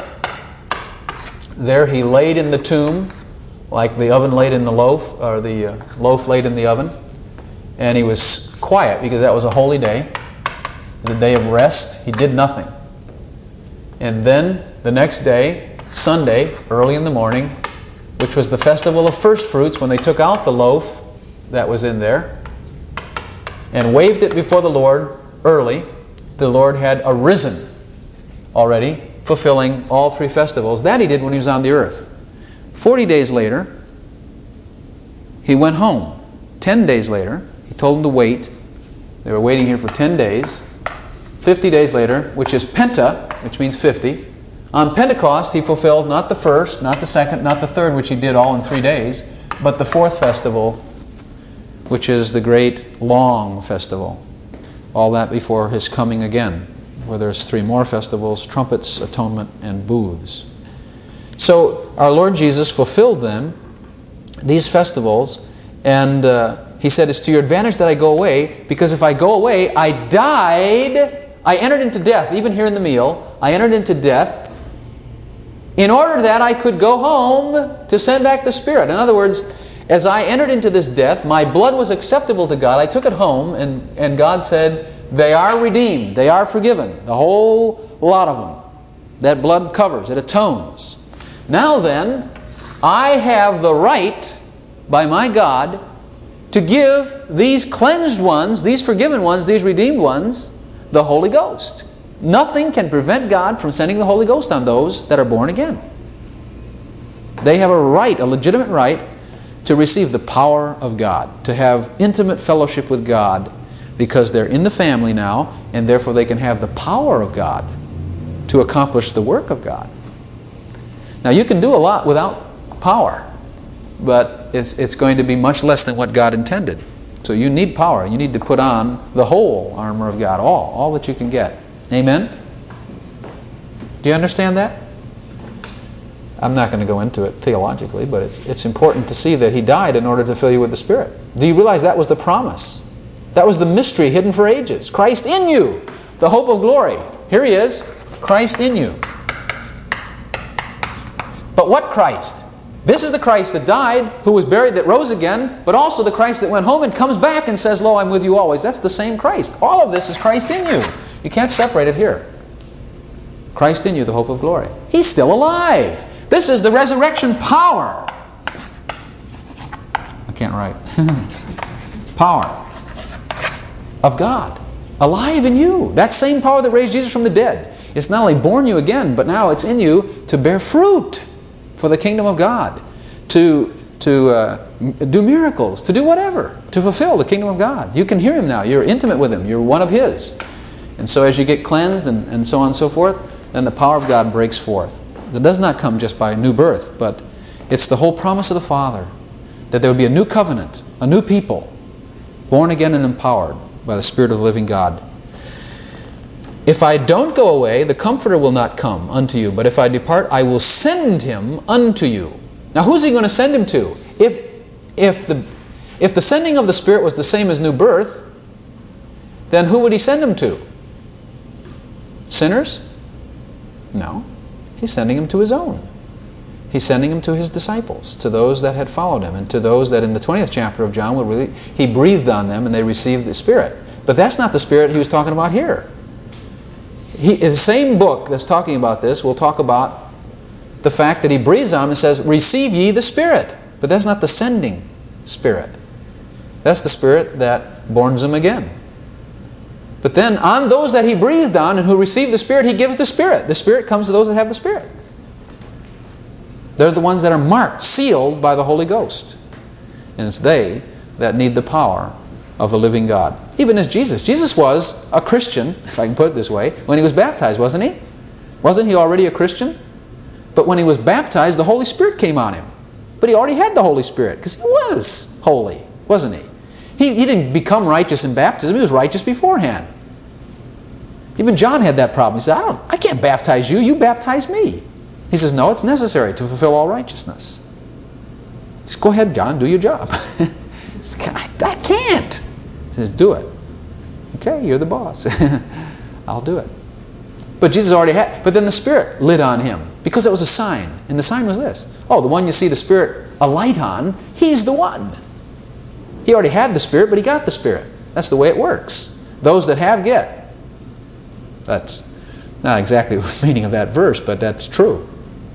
There he laid in the tomb, like the oven laid in the loaf, or the uh, loaf laid in the oven. And he was quiet because that was a holy day, the day of rest. He did nothing. And then the next day, Sunday, early in the morning, which was the festival of first fruits, when they took out the loaf that was in there and waved it before the Lord early, the Lord had arisen already, fulfilling all three festivals. That he did when he was on the earth. Forty days later, he went home. Ten days later, he told them to wait. They were waiting here for ten days. Fifty days later, which is Penta, which means fifty. On Pentecost, he fulfilled not the first, not the second, not the third, which he did all in three days, but the fourth festival, which is the great long festival. All that before his coming again, where there's three more festivals: trumpets, atonement, and booths. So our Lord Jesus fulfilled them, these festivals, and uh, he said, it's to your advantage that I go away, because if I go away, I died, I entered into death, even here in the meal, I entered into death, in order that I could go home to send back the Spirit. In other words, as I entered into this death, my blood was acceptable to God. I took it home, and, and God said, they are redeemed, they are forgiven, the whole lot of them. That blood covers, it atones. Now then, I have the right, by my God, to give these cleansed ones, these forgiven ones, these redeemed ones, the Holy Ghost. Nothing can prevent God from sending the Holy Ghost on those that are born again. They have a right, a legitimate right, to receive the power of God, to have intimate fellowship with God, because they're in the family now, and therefore they can have the power of God to accomplish the work of God. Now you can do a lot without power, but it's, it's going to be much less than what God intended. So you need power. You need to put on the whole armor of God, all, all that you can get. Amen? Do you understand that? I'm not going to go into it theologically, but it's, it's important to see that He died in order to fill you with the Spirit. Do you realize that was the promise? That was the mystery hidden for ages. Christ in you, the hope of glory. Here He is, Christ in you. But what Christ? This is the Christ that died, who was buried, that rose again, but also the Christ that went home and comes back and says, lo, I'm with you always. That's the same Christ. All of this is Christ in you. You can't separate it here. Christ in you, the hope of glory. He's still alive. This is the resurrection power. I can't write. Power of God. Alive in you. That same power that raised Jesus from the dead. It's not only born you again, but now it's in you to bear fruit for the kingdom of God. To, to uh, do miracles. To do whatever. To fulfill the kingdom of God. You can hear Him now. You're intimate with Him. You're one of His. And so as you get cleansed and, and so on and so forth, then the power of God breaks forth. That does not come just by new birth, but it's the whole promise of the Father, that there would be a new covenant, a new people, born again and empowered by the Spirit of the living God. If I don't go away, the Comforter will not come unto you, but if I depart, I will send Him unto you. Now who's He going to send Him to? If, if, the, if the sending of the Spirit was the same as new birth, then who would He send Him to? Sinners? No. He's sending Him to His own. He's sending Him to His disciples, to those that had followed Him, and to those that in the twentieth chapter of John, would really, He breathed on them and they received the Spirit. But that's not the Spirit He was talking about here. He, the same book that's talking about this will talk about the fact that He breathes on them and says, receive ye the Spirit. But that's not the sending Spirit. That's the Spirit that borns them again. But then on those that He breathed on and who received the Spirit, He gives the Spirit. The Spirit comes to those that have the Spirit. They're the ones that are marked, sealed by the Holy Ghost. And it's they that need the power of the living God. Even as Jesus. Jesus was a Christian, if I can put it this way, when He was baptized, wasn't He? Wasn't he already a Christian? But when he was baptized, the Holy Spirit came on him. But he already had the Holy Spirit because he was holy, wasn't he? he? He didn't become righteous in baptism. He was righteous beforehand. Even John had that problem. He said, I, don't, I can't baptize you. You baptize me. He says, no, it's necessary to fulfill all righteousness. Just go ahead, John, do your job. I, I can't. He says, do it. Okay, you're the boss. I'll do it. But Jesus already had, but then the Spirit lit on him because it was a sign. And the sign was this. Oh, the one you see the Spirit alight on, he's the one. He already had the Spirit, but he got the Spirit. That's the way it works. Those that have get. That's not exactly the meaning of that verse, but that's true.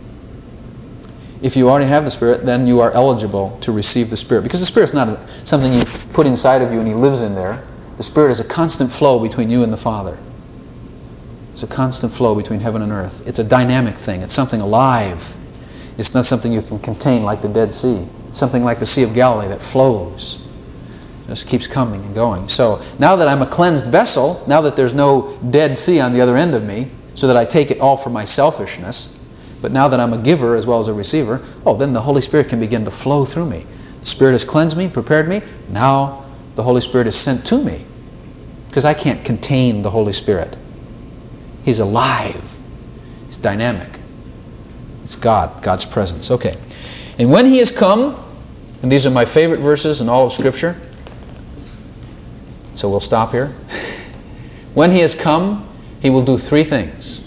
If you already have the Spirit, then you are eligible to receive the Spirit. Because the Spirit's not a, something you put inside of you and He lives in there. The Spirit is a constant flow between you and the Father. It's a constant flow between heaven and earth. It's a dynamic thing. It's something alive. It's not something you can contain like the Dead Sea. It's something like the Sea of Galilee that flows. It just keeps coming and going. So now that I'm a cleansed vessel, now that there's no Dead Sea on the other end of me, so that I take it all for my selfishness, but now that I'm a giver as well as a receiver, oh, then the Holy Spirit can begin to flow through me. The Spirit has cleansed me, prepared me. Now the Holy Spirit is sent to me. Because I can't contain the Holy Spirit. He's alive. He's dynamic. It's God, God's presence. Okay. And when He has come, and these are my favorite verses in all of Scripture, so we'll stop here. When He has come, He will do three things.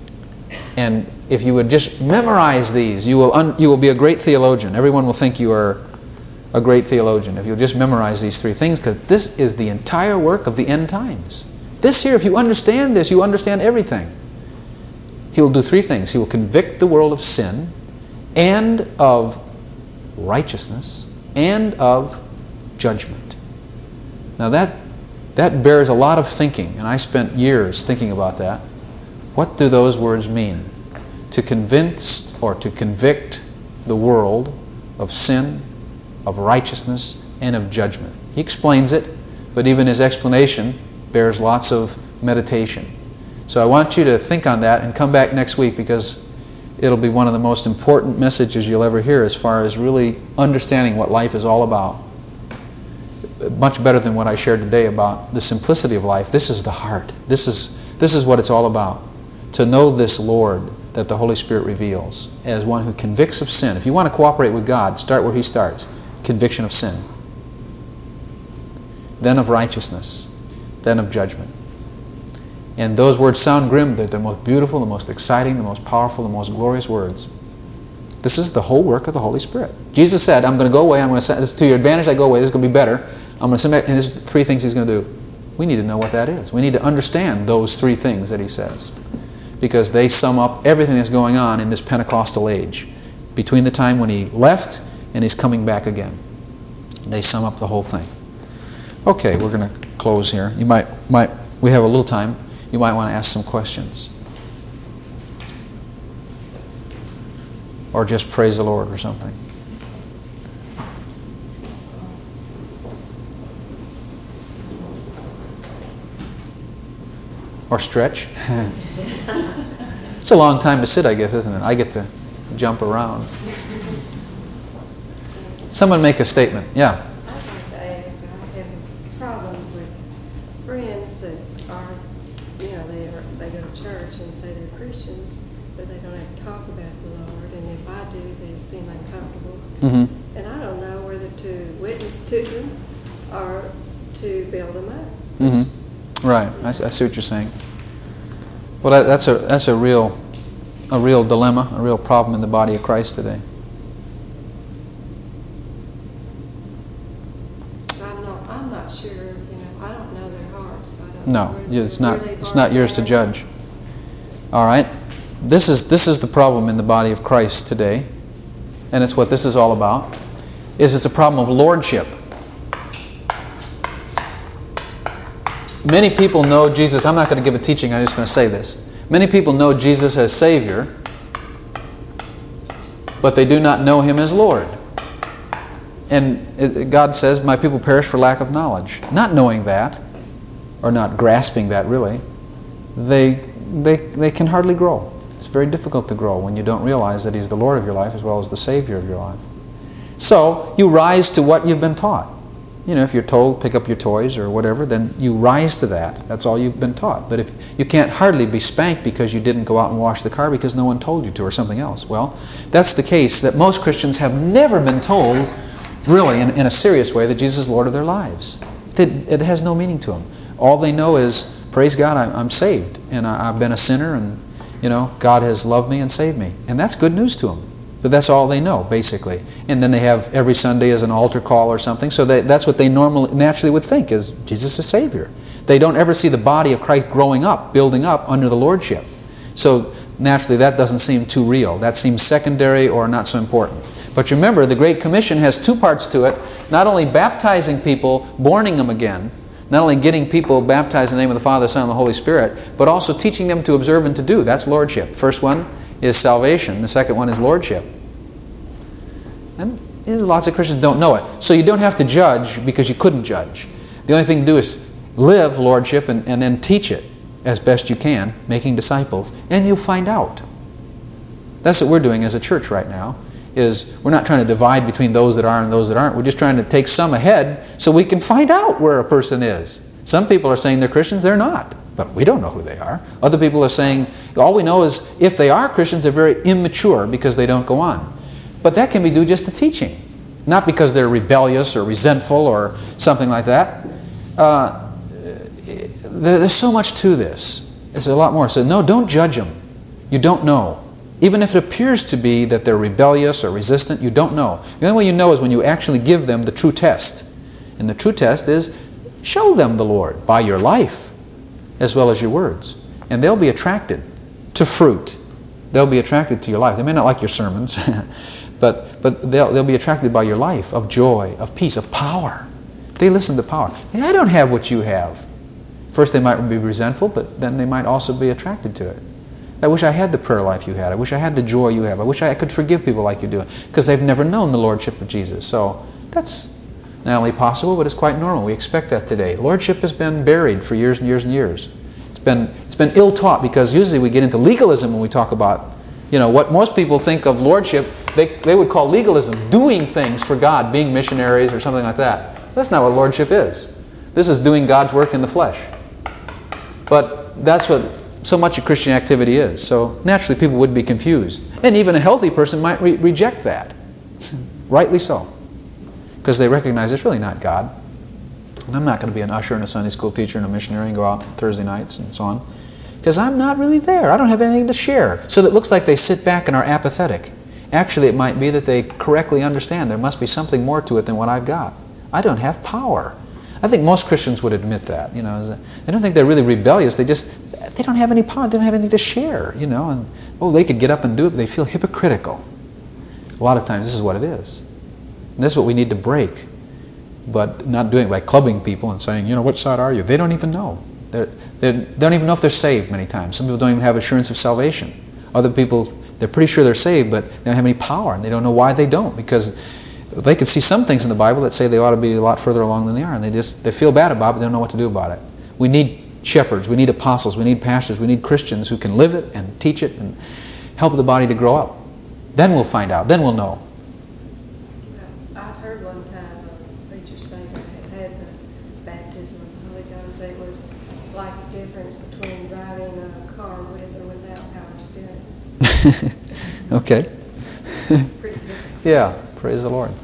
And if you would just memorize these, you will, un you will be a great theologian. Everyone will think you are a great theologian if you'll just memorize these three things, because this is the entire work of the end times. This here, if you understand this, you understand everything. He will do three things. He will convict the world of sin and of righteousness and of judgment. Now that, that bears a lot of thinking, and I spent years thinking about that. What do those words mean? To convince or to convict the world of sin, of righteousness, and of judgment. He explains it, but even his explanation bears lots of meditation. So I want you to think on that and come back next week, because it'll be one of the most important messages you'll ever hear as far as really understanding what life is all about. Much better than what I shared today about the simplicity of life. This is the heart. This is, this is what it's all about. To know this Lord that the Holy Spirit reveals as one who convicts of sin. If you want to cooperate with God, start where He starts. Conviction of sin. Then of righteousness. Then of judgment. And those words sound grim. They're the most beautiful, the most exciting, the most powerful, the most glorious words. This is the whole work of the Holy Spirit. Jesus said, I'm going to go away. I'm going to send this to your advantage. I go away. This is going to be better. I'm going to send back. And there's three things He's going to do. We need to know what that is. We need to understand those three things that He says, because they sum up everything that's going on in this Pentecostal age, between the time when He left and He's coming back again. They sum up the whole thing. Okay, we're going to close here. You might, might, we have a little time. You might want to ask some questions. Or just praise the Lord or something. Or stretch. It's a long time to sit, I guess, isn't it? I get to jump around. Someone make a statement. Yeah. I'd like to ask, I have problems with friends that are, you know, they are, they go to church and say they're Christians, but they don't have to talk about the Lord, and if I do, they seem uncomfortable. Mm-hmm. And I don't know whether to witness to them or to build them up. Mm-hmm. Right. I, I see what you're saying. Well, that, that's a that's a real a real dilemma, a real problem in the body of Christ today. I'm not I'm not sure. You know, I don't know their hearts. I don't No, know it's not really it's not yours to judge. All right. This is this is the problem in the body of Christ today, and it's what this is all about. Is it's a problem of lordship. Many people know Jesus. I'm not going to give a teaching. I'm just going to say this. Many people know Jesus as Savior, but they do not know Him as Lord. And it, God says, my people perish for lack of knowledge. Not knowing that, or not grasping that really, they, they, they can hardly grow. very difficult to grow when you don't realize that He's the Lord of your life as well as the Savior of your life. So you rise to what you've been taught. You know, if you're told pick up your toys or whatever, then you rise to that. That's all you've been taught. But if you can't hardly be spanked because you didn't go out and wash the car because no one told you to or something else. Well, that's the case that most Christians have never been told, really, in, in a serious way, that Jesus is Lord of their lives. It, it has no meaning to them. All they know is, praise God, I'm, I'm saved, and I, I've been a sinner, and you know, God has loved me and saved me. And that's good news to them. But that's all they know, basically. And then they have every Sunday as an altar call or something. So they, that's what they normally, naturally would think, is Jesus is Savior. They don't ever see the body of Christ growing up, building up under the Lordship. So naturally that doesn't seem too real. That seems secondary or not so important. But remember, the Great Commission has two parts to it. Not only baptizing people, borning them again, not only getting people baptized in the name of the Father, the Son, and the Holy Spirit, but also teaching them to observe and to do. That's Lordship. First one is salvation. The second one is Lordship. And you know, lots of Christians don't know it. So you don't have to judge because you couldn't judge. The only thing to do is live Lordship and, and then teach it as best you can, making disciples, and you'll find out. That's what we're doing as a church right now, is we're not trying to divide between those that are and those that aren't. We're just trying to take some ahead so we can find out where a person is. Some people are saying they're Christians, they're not. But we don't know who they are. Other people are saying, all we know is if they are Christians, they're very immature because they don't go on. But that can be due just to teaching. Not because they're rebellious or resentful or something like that. Uh, there, there's so much to this. There's a lot more. So no, don't judge them. You don't know. Even if it appears to be that they're rebellious or resistant, you don't know. The only way you know is when you actually give them the true test. And the true test is show them the Lord by your life as well as your words. And they'll be attracted to fruit. They'll be attracted to your life. They may not like your sermons, but, but they'll, they'll be attracted by your life of joy, of peace, of power. They listen to power. And I don't have what you have. First they might be resentful, but then they might also be attracted to it. I wish I had the prayer life you had. I wish I had the joy you have. I wish I could forgive people like you do. Because they've never known the Lordship of Jesus. So that's not only possible, but it's quite normal. We expect that today. Lordship has been buried for years and years and years. It's been, it's been ill-taught because usually we get into legalism when we talk about, you know, what most people think of Lordship, they, they would call legalism, doing things for God, being missionaries or something like that. That's not what Lordship is. This is doing God's work in the flesh. But that's what so much of Christian activity is. So naturally people would be confused. And even a healthy person might re reject that. Rightly so. Because they recognize it's really not God. And I'm not going to be an usher and a Sunday school teacher and a missionary and go out Thursday nights and so on. Because I'm not really there. I don't have anything to share. So that it looks like they sit back and are apathetic. Actually, it might be that they correctly understand there must be something more to it than what I've got. I don't have power. I think most Christians would admit that. You know, they don't think they're really rebellious. They just they don't have any power. They don't have anything to share. You know, and oh, they could get up and do it. But they feel hypocritical. A lot of times, this is what it is. And this is what we need to break. But not doing it by clubbing people and saying, you know, which side are you? They don't even know. They're, they're, they don't even know if they're saved many times. Some people don't even have assurance of salvation. Other people, they're pretty sure they're saved, but they don't have any power, and they don't know why they don't, because they could see some things in the Bible that say they ought to be a lot further along than they are, and they just they feel bad about it, but they don't know what to do about it. We need shepherds, we need apostles, we need pastors, we need Christians who can live it and teach it and help the body to grow up. Then we'll find out. Then we'll know. Well, I've heard one time a preacher say that I had had the baptism of the Holy Ghost. It was like the difference between driving a car with or without power steering. Okay. Pretty good. Yeah, praise the Lord.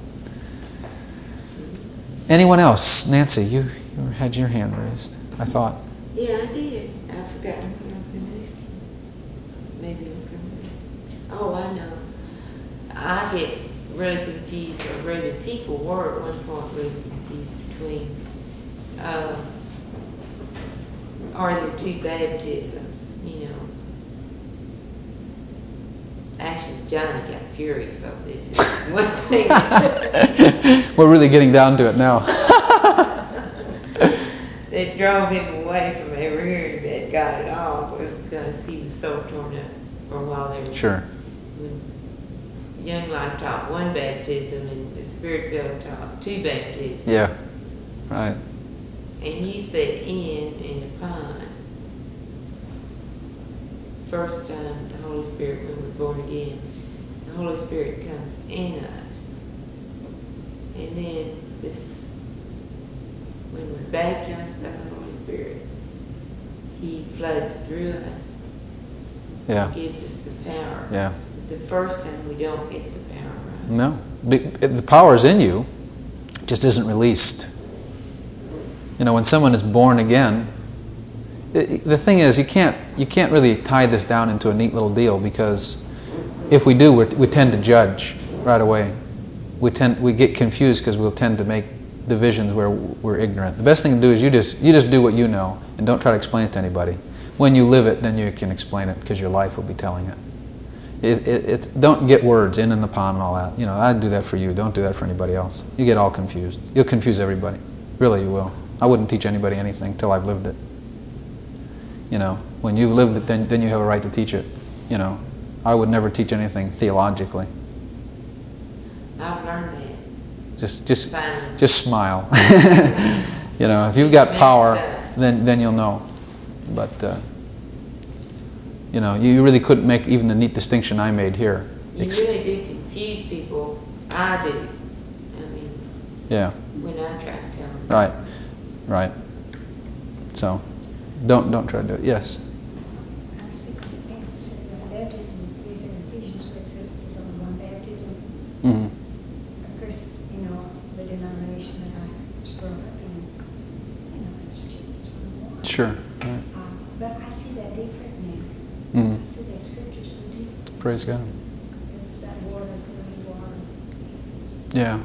Anyone else? Nancy, you, you had your hand raised, I thought. Yeah, I did. I forgot what I was going to ask you. Maybe I'm from Oh, I know. I get really confused, or really people were at one point really confused between, uh, are there two baptisms, you know? Actually, Johnny got furious over this. One thing. We're really getting down to it now. That drove him away from ever hearing that got it off was because he was so torn up for a while there. Sure. When Young Life taught one baptism and the Spirit-filled taught two baptisms. Yeah, right. And you said in and upon. first time the Holy Spirit, when we're born again, the Holy Spirit comes in us. And then this, when we're baptized by the Holy Spirit, He floods through us. Yeah. He gives us the power. Yeah. The first time we don't get the power right. No. The power is in you, it just isn't released. You know, when someone is born again, it, the thing is, you can't you can't really tie this down into a neat little deal, because if we do, we're, we tend to judge right away. We tend we get confused because we'll tend to make divisions where we're ignorant. The best thing to do is you just you just do what you know and don't try to explain it to anybody. When you live it, then you can explain it, because your life will be telling it. It, it, it. Don't get words in and upon and all that. You know, I'd do that for you. Don't do that for anybody else. You get all confused. You'll confuse everybody. Really, you will. I wouldn't teach anybody anything till I've lived it. You know, when you've lived it, then then you have a right to teach it. You know, I would never teach anything theologically. I've learned that. Just just Finally. just smile. You know, if you've got power, then then you'll know. But uh, you know, you really couldn't make even the neat distinction I made here. You Ex- really do confuse people. I do. I mean, yeah. when I try to tell them. Right. Right. So, don't don't try to do it. Yes. I was thinking, Nancy said that baptism is in Ephesians where it says there's only one baptism. Mm-hmm. Of course, you know, the denomination that I was brought up in, you know, there's two, there's only one. Sure. Right. Uh, but I see that different now. Mm-hmm. I see that scripture so different. Praise God. There's that water, the water. Yeah.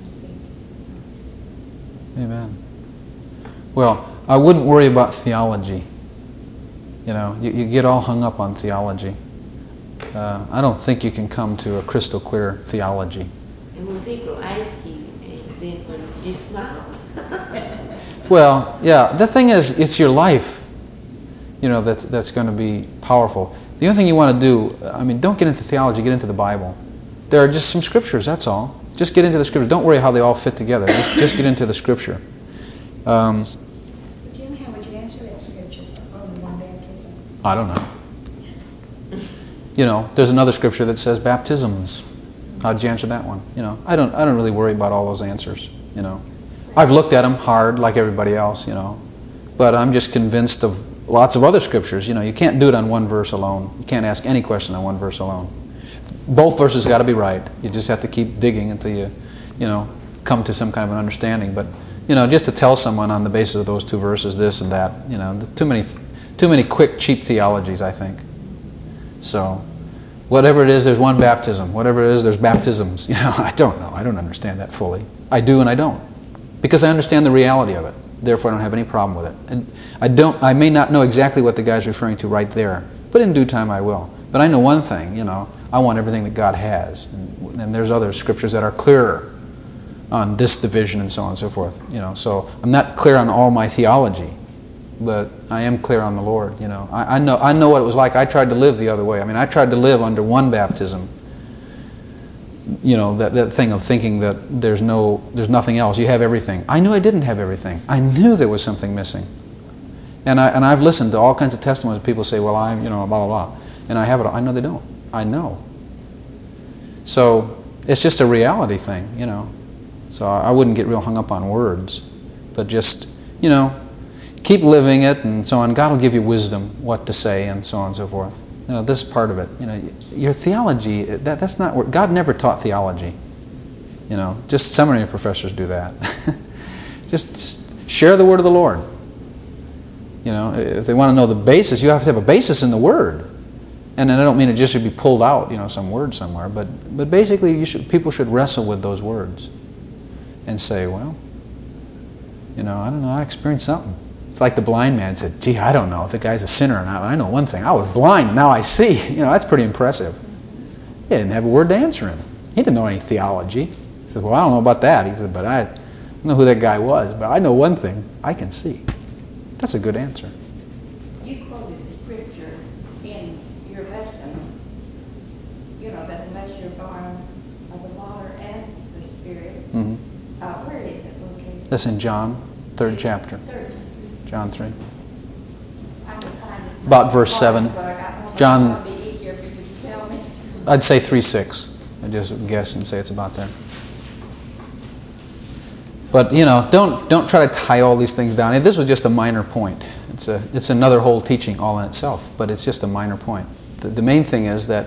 Amen. Well, I wouldn't worry about theology. You know, you, you get all hung up on theology. Uh, I don't think you can come to a crystal clear theology. And when people ask you, and then when you just smile. Well, yeah, the thing is, it's your life, you know, that's, that's going to be powerful. The only thing you want to do, I mean, don't get into theology, get into the Bible. There are just some scriptures, that's all. Just get into the scriptures. Don't worry how they all fit together. Just, just get into the scripture. Um, But Jim, how would you answer that scripture, only one baptism? I don't know. You know, there's another scripture that says baptisms. How'd you answer that one? You know, I don't. I don't really worry about all those answers. You know, I've looked at them hard, like everybody else. You know, but I'm just convinced of lots of other scriptures. You know, you can't do it on one verse alone. You can't ask any question on one verse alone. Both verses got to be right. You just have to keep digging until you, you know, come to some kind of an understanding. But you know, just to tell someone on the basis of those two verses this and that, you know, too many, too many quick, cheap theologies, I think. So, whatever it is, there's one baptism. Whatever it is, there's baptisms. You know, I don't know. I don't understand that fully. I do and I don't, because I understand the reality of it. Therefore, I don't have any problem with it. And I don't. I may not know exactly what the guy's referring to right there, but in due time I will. But I know one thing. You know, I want everything that God has, and, and there's other scriptures that are clearer on this division and so on and so forth. You know, so I'm not clear on all my theology, but I am clear on the Lord. You know, I, I know I know what it was like. I tried to live the other way. I mean, I tried to live under one baptism. You know, that, that thing of thinking that there's no, there's nothing else. You have everything. I knew I didn't have everything. I knew there was something missing. And I and I've listened to all kinds of testimonies. People say, "Well, I'm, you know, blah blah blah," and I have it all. I know they don't. I know. So it's just a reality thing, you know. So I wouldn't get real hung up on words, but just, you know, keep living it and so on. God will give you wisdom what to say and so on and so forth. You know, this part of it, you know, your theology, that, that's not what, God never taught theology. You know, just seminary professors do that. Just share the word of the Lord. You know, if they want to know the basis, you have to have a basis in the word. And then I don't mean it just should be pulled out, you know, some word somewhere, but but basically you should, people should wrestle with those words and say, well, you know, I don't know, I experienced something. It's like the blind man said, gee, I don't know if the guy's a sinner or not. I know one thing, I was blind, now I see. You know, that's pretty impressive. He didn't have a word to answer him. He didn't know any theology. He said, well, I don't know about that. He said, but I don't know who that guy was, but I know one thing, I can see. That's a good answer. You quoted the scripture in your lesson, you know, that unless you're born of the water and the Spirit, Mm-hmm. uh, where is it located? That's in John, third chapter. Third. John three. I can find it. About verse seven. But I got one John, It'll be easier for you to tell me. I'd say three six. I'd just guess and say it's about there. But, you know, don't don't try to tie all these things down. This was just a minor point. It's a it's another whole teaching all in itself, but it's just a minor point. The, the main thing is that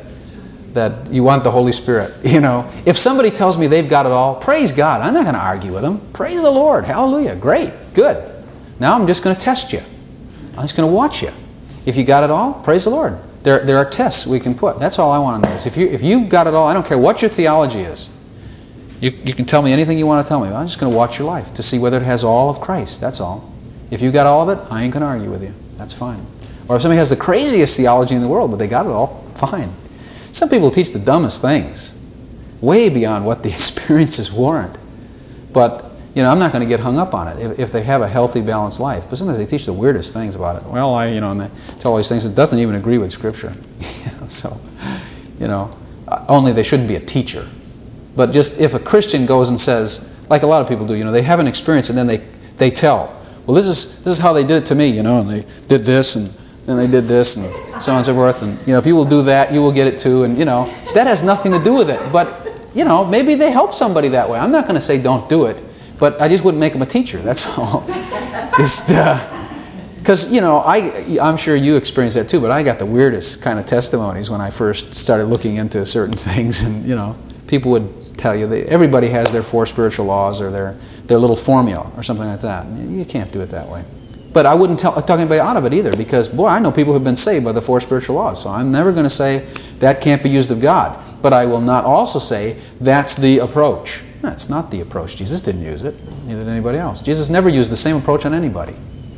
that you want the Holy Spirit. You know, if somebody tells me they've got it all, praise God. I'm not going to argue with them. Praise the Lord. Hallelujah. Great. Good. Now I'm just going to test you. I'm just going to watch you. If you got it all, praise the Lord. There there are tests we can put. That's all I want to know is if you if you've got it all, I don't care what your theology is. You, you can tell me anything you want to tell me. I'm just going to watch your life to see whether it has all of Christ. That's all. If you got all of it, I ain't going to argue with you. That's fine. Or if somebody has the craziest theology in the world, but they got it all, fine. Some people teach the dumbest things, way beyond what the experiences warrant. But, you know, I'm not going to get hung up on it if, if they have a healthy, balanced life. But sometimes they teach the weirdest things about it. Well, I, you know, and they tell all these things that doesn't even agree with Scripture. you know, so, you know, only they shouldn't be a teacher. But just if a Christian goes and says, like a lot of people do, you know, they have an experience and then they, they tell, well, this is this is how they did it to me, you know, and they did this and then they did this and so on and so forth. And, you know, if you will do that, you will get it too. And, you know, that has nothing to do with it. But, you know, maybe they help somebody that way. I'm not going to say don't do it, but I just wouldn't make them a teacher. That's all. Just, because, uh, you know, I, I'm sure you experienced that too, but I got the weirdest kind of testimonies when I first started looking into certain things. And, you know, people would tell you, they, everybody has their four spiritual laws or their, their little formula or something like that. You can't do it that way. But I wouldn't tell, talk anybody out of it either because, boy, I know people who have been saved by the four spiritual laws. So I'm never going to say that can't be used of God. But I will not also say that's the approach. That's not the approach. Jesus didn't use it. Neither did anybody else. Jesus never used the same approach on anybody.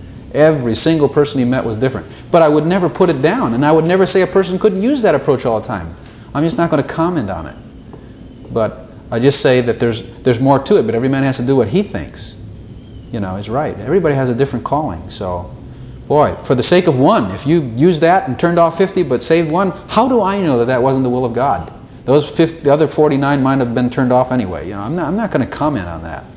Every single person he met was different. But I would never put it down. And I would never say a person couldn't use that approach all the time. I'm just not going to comment on it. But I just say that there's there's more to it, but every man has to do what he thinks, you know, is right. Everybody has a different calling. So, boy, for the sake of one, if you used that and turned off fifty but saved one, how do I know that that wasn't the will of God? Those fifty, the other forty-nine might have been turned off anyway. You know, I'm not, I'm not going to comment on that.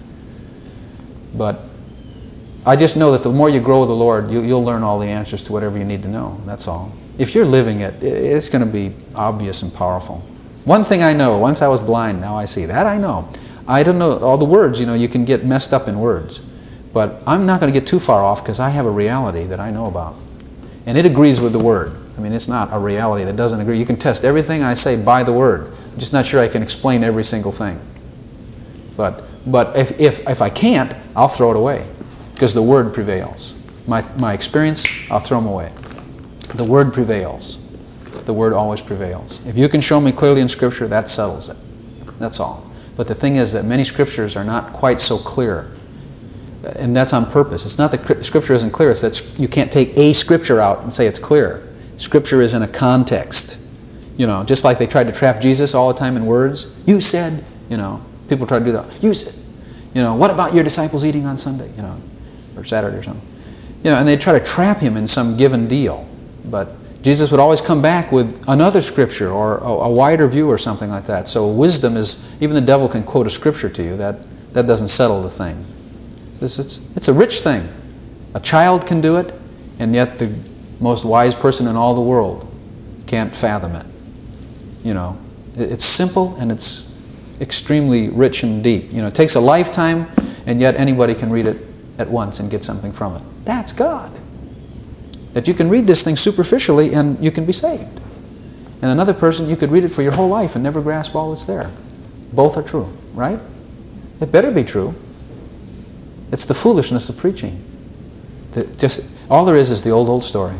But I just know that the more you grow with the Lord, you, you'll learn all the answers to whatever you need to know. That's all. If you're living it, it's going to be obvious and powerful. One thing I know, once I was blind, now I see. That I know. I don't know all the words, you know, you can get messed up in words. But I'm not going to get too far off because I have a reality that I know about. And it agrees with the Word. I mean, it's not a reality that doesn't agree. You can test everything I say by the Word. I'm just not sure I can explain every single thing. But but if, if, if I can't, I'll throw it away because the Word prevails. My, my experience, I'll throw them away. The Word prevails. The Word always prevails. If you can show me clearly in Scripture, that settles it. That's all. But the thing is that many Scriptures are not quite so clear. And that's on purpose. It's not that Scripture isn't clear. It's that you can't take a Scripture out and say it's clear. Scripture is in a context. You know, just like they tried to trap Jesus all the time in words. You said, you know, people try to do that. You said, you know, what about your disciples eating on Sunday, you know, or Saturday or something. You know, and they try to trap him in some given deal. But Jesus would always come back with another scripture or a, a wider view or something like that. So wisdom is, even the devil can quote a scripture to you. That, that doesn't settle the thing. It's, it's, it's a rich thing. A child can do it, and yet the most wise person in all the world can't fathom it. You know, it, it's simple and it's extremely rich and deep. You know, it takes a lifetime, and yet anybody can read it at once and get something from it. That's God. That you can read this thing superficially and you can be saved. And another person, you could read it for your whole life and never grasp all that's there. Both are true, right? It better be true. It's the foolishness of preaching. The, just all there is is the old, old story.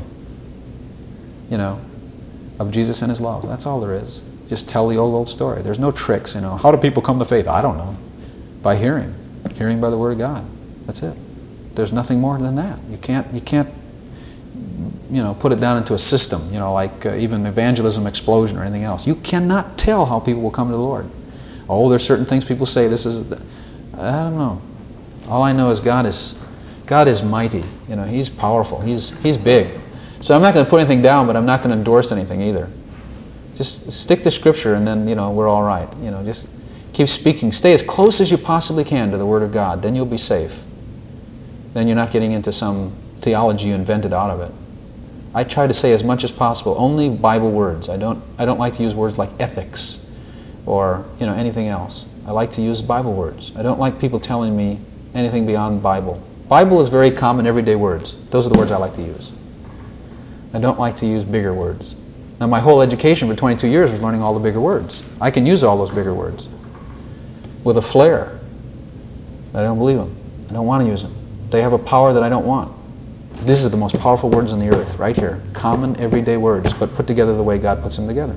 You know, of Jesus and His love. That's all there is. Just tell the old, old story. There's no tricks, you know. How do people come to faith? I don't know. By hearing. Hearing by the Word of God. That's it. There's nothing more than that. You can't, you can't you know, put it down into a system, you know, like uh, even evangelism explosion or anything else. You cannot tell how people will come to the Lord. Oh, there's certain things people say, this is, the, I don't know. All I know is God is, God is mighty. You know, He's powerful. He's, He's big. So I'm not going to put anything down, but I'm not going to endorse anything either. Just stick to Scripture and then, you know, we're all right. You know, just keep speaking. Stay as close as you possibly can to the Word of God. Then you'll be safe. Then you're not getting into some theology you invented out of it. I try to say as much as possible only Bible words. I don't, I don't like to use words like ethics or you know anything else. I like to use Bible words. I don't like people telling me anything beyond Bible. Bible is very common everyday words. Those are the words I like to use. I don't like to use bigger words. Now my whole education for twenty-two years was learning all the bigger words. I can use all those bigger words with a flair. I don't believe them. I don't want to use them. They have a power that I don't want. This is the most powerful words on the earth, right here. Common, everyday words, but put together the way God puts them together.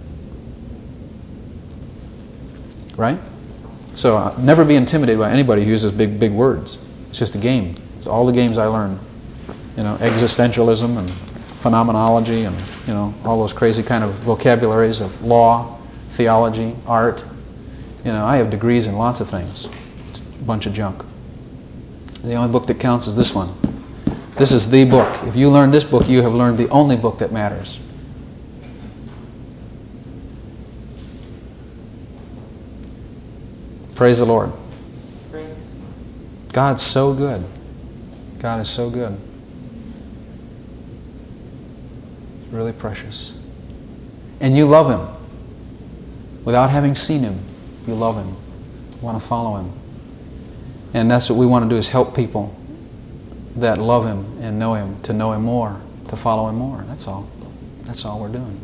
Right? So uh, never be intimidated by anybody who uses big, big words. It's just a game. It's all the games I learned. You know, existentialism and phenomenology and, you know, all those crazy kind of vocabularies of law, theology, art. You know, I have degrees in lots of things. It's a bunch of junk. The only book that counts is this one. This is the book. If you learn this book, you have learned the only book that matters. Praise the Lord. Praise. God's so good. God is so good. It's really precious. And you love Him. Without having seen Him, you love Him. You want to follow Him. And that's what we want to do, is help people that love Him and know Him to know Him more, to follow Him more. That's all. That's all we're doing.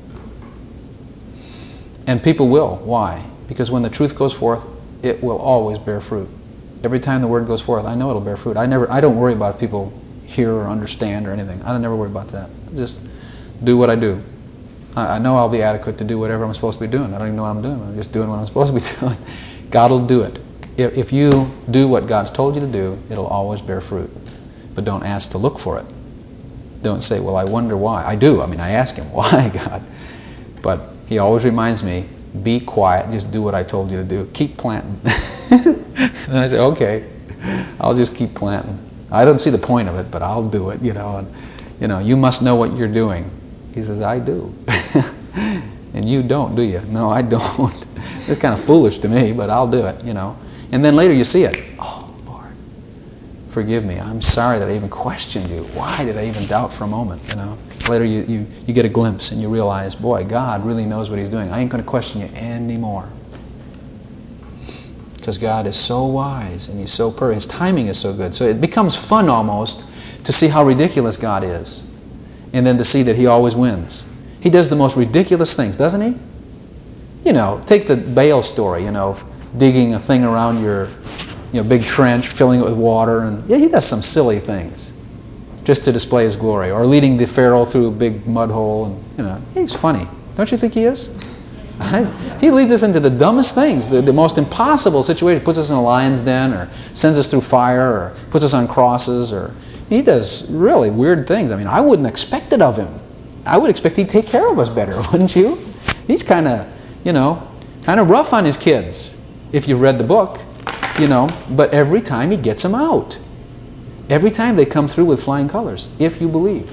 And people will. Why? Because when the truth goes forth, it will always bear fruit. Every time the word goes forth, I know it'll bear fruit. I never, I don't worry about if people hear or understand or anything. I don't never worry about that. Just do what I do. I, I know I'll be adequate to do whatever I'm supposed to be doing. I don't even know what I'm doing. I'm just doing what I'm supposed to be doing. God will do it. If, if you do what God's told you to do, it'll always bear fruit. But don't ask to look for it. Don't say, well, I wonder why. I do. I mean, I ask Him, why, God? But He always reminds me, be quiet, just do what I told you to do. Keep planting. And I say, okay, I'll just keep planting. I don't see the point of it, but I'll do it, you know. And, you know, you must know what you're doing. He says, I do. And you don't, do you? No, I don't. It's kind of foolish to me, but I'll do it, you know. And then later you see it. Oh, Lord, forgive me. I'm sorry that I even questioned you. Why did I even doubt for a moment, you know? Later you, you, you get a glimpse and you realize, boy, God really knows what He's doing. I ain't going to question you anymore. Because God is so wise and He's so perfect. His timing is so good. So it becomes fun almost to see how ridiculous God is. And then to see that He always wins. He does the most ridiculous things, doesn't He? You know, take the Baal story, you know, digging a thing around your you know, big trench, filling it with water. And yeah, He does some silly things just to display His glory. Or leading the Pharaoh through a big mud hole. And, you know, He's funny. Don't you think He is? He leads us into the dumbest things, the, the most impossible situations. Puts us in a lion's den, or sends us through fire, or puts us on crosses, or He does really weird things. I mean, I wouldn't expect it of Him. I would expect He'd take care of us better, wouldn't you? He's kind of, you know, kind of rough on His kids, if you've read the book, you know, but every time He gets them out. Every time they come through with flying colors, if you believe.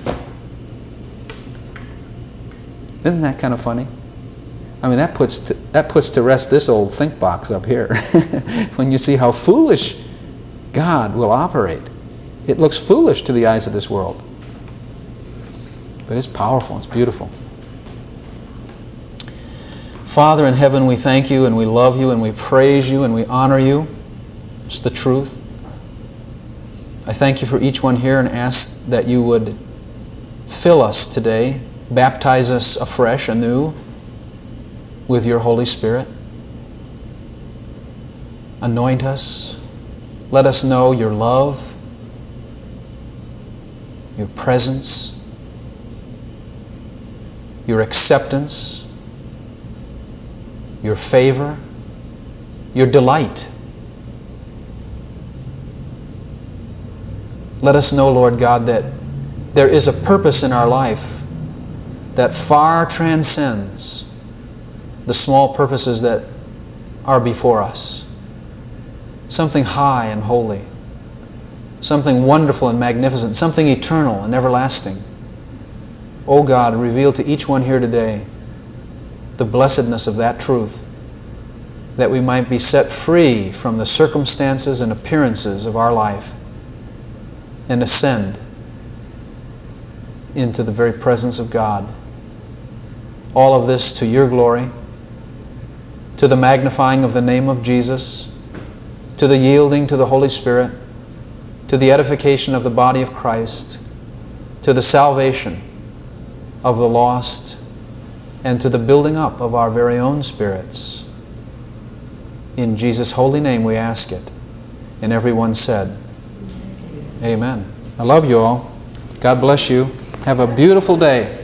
Isn't that kind of funny? I mean, that puts to, that puts to rest this old think box up here. When you see how foolish God will operate. It looks foolish to the eyes of this world. But it's powerful, it's beautiful. Father in heaven, we thank You and we love You and we praise You and we honor You. It's the truth. I thank You for each one here and ask that You would fill us today, baptize us afresh, anew, with Your Holy Spirit. Anoint us. Let us know Your love, Your presence, Your acceptance, Your favor, Your delight. Let us know, Lord God, that there is a purpose in our life that far transcends the small purposes that are before us. Something high and holy. Something wonderful and magnificent. Something eternal and everlasting. Oh God, reveal to each one here today the blessedness of that truth, that we might be set free from the circumstances and appearances of our life and ascend into the very presence of God. All of this to your glory, to the magnifying of the name of Jesus, to the yielding to the Holy Spirit, to the edification of the body of Christ, to the salvation of the lost, and to the building up of our very own spirits. In Jesus' holy name we ask it. And everyone said, Amen. I love you all. God bless you. Have a beautiful day.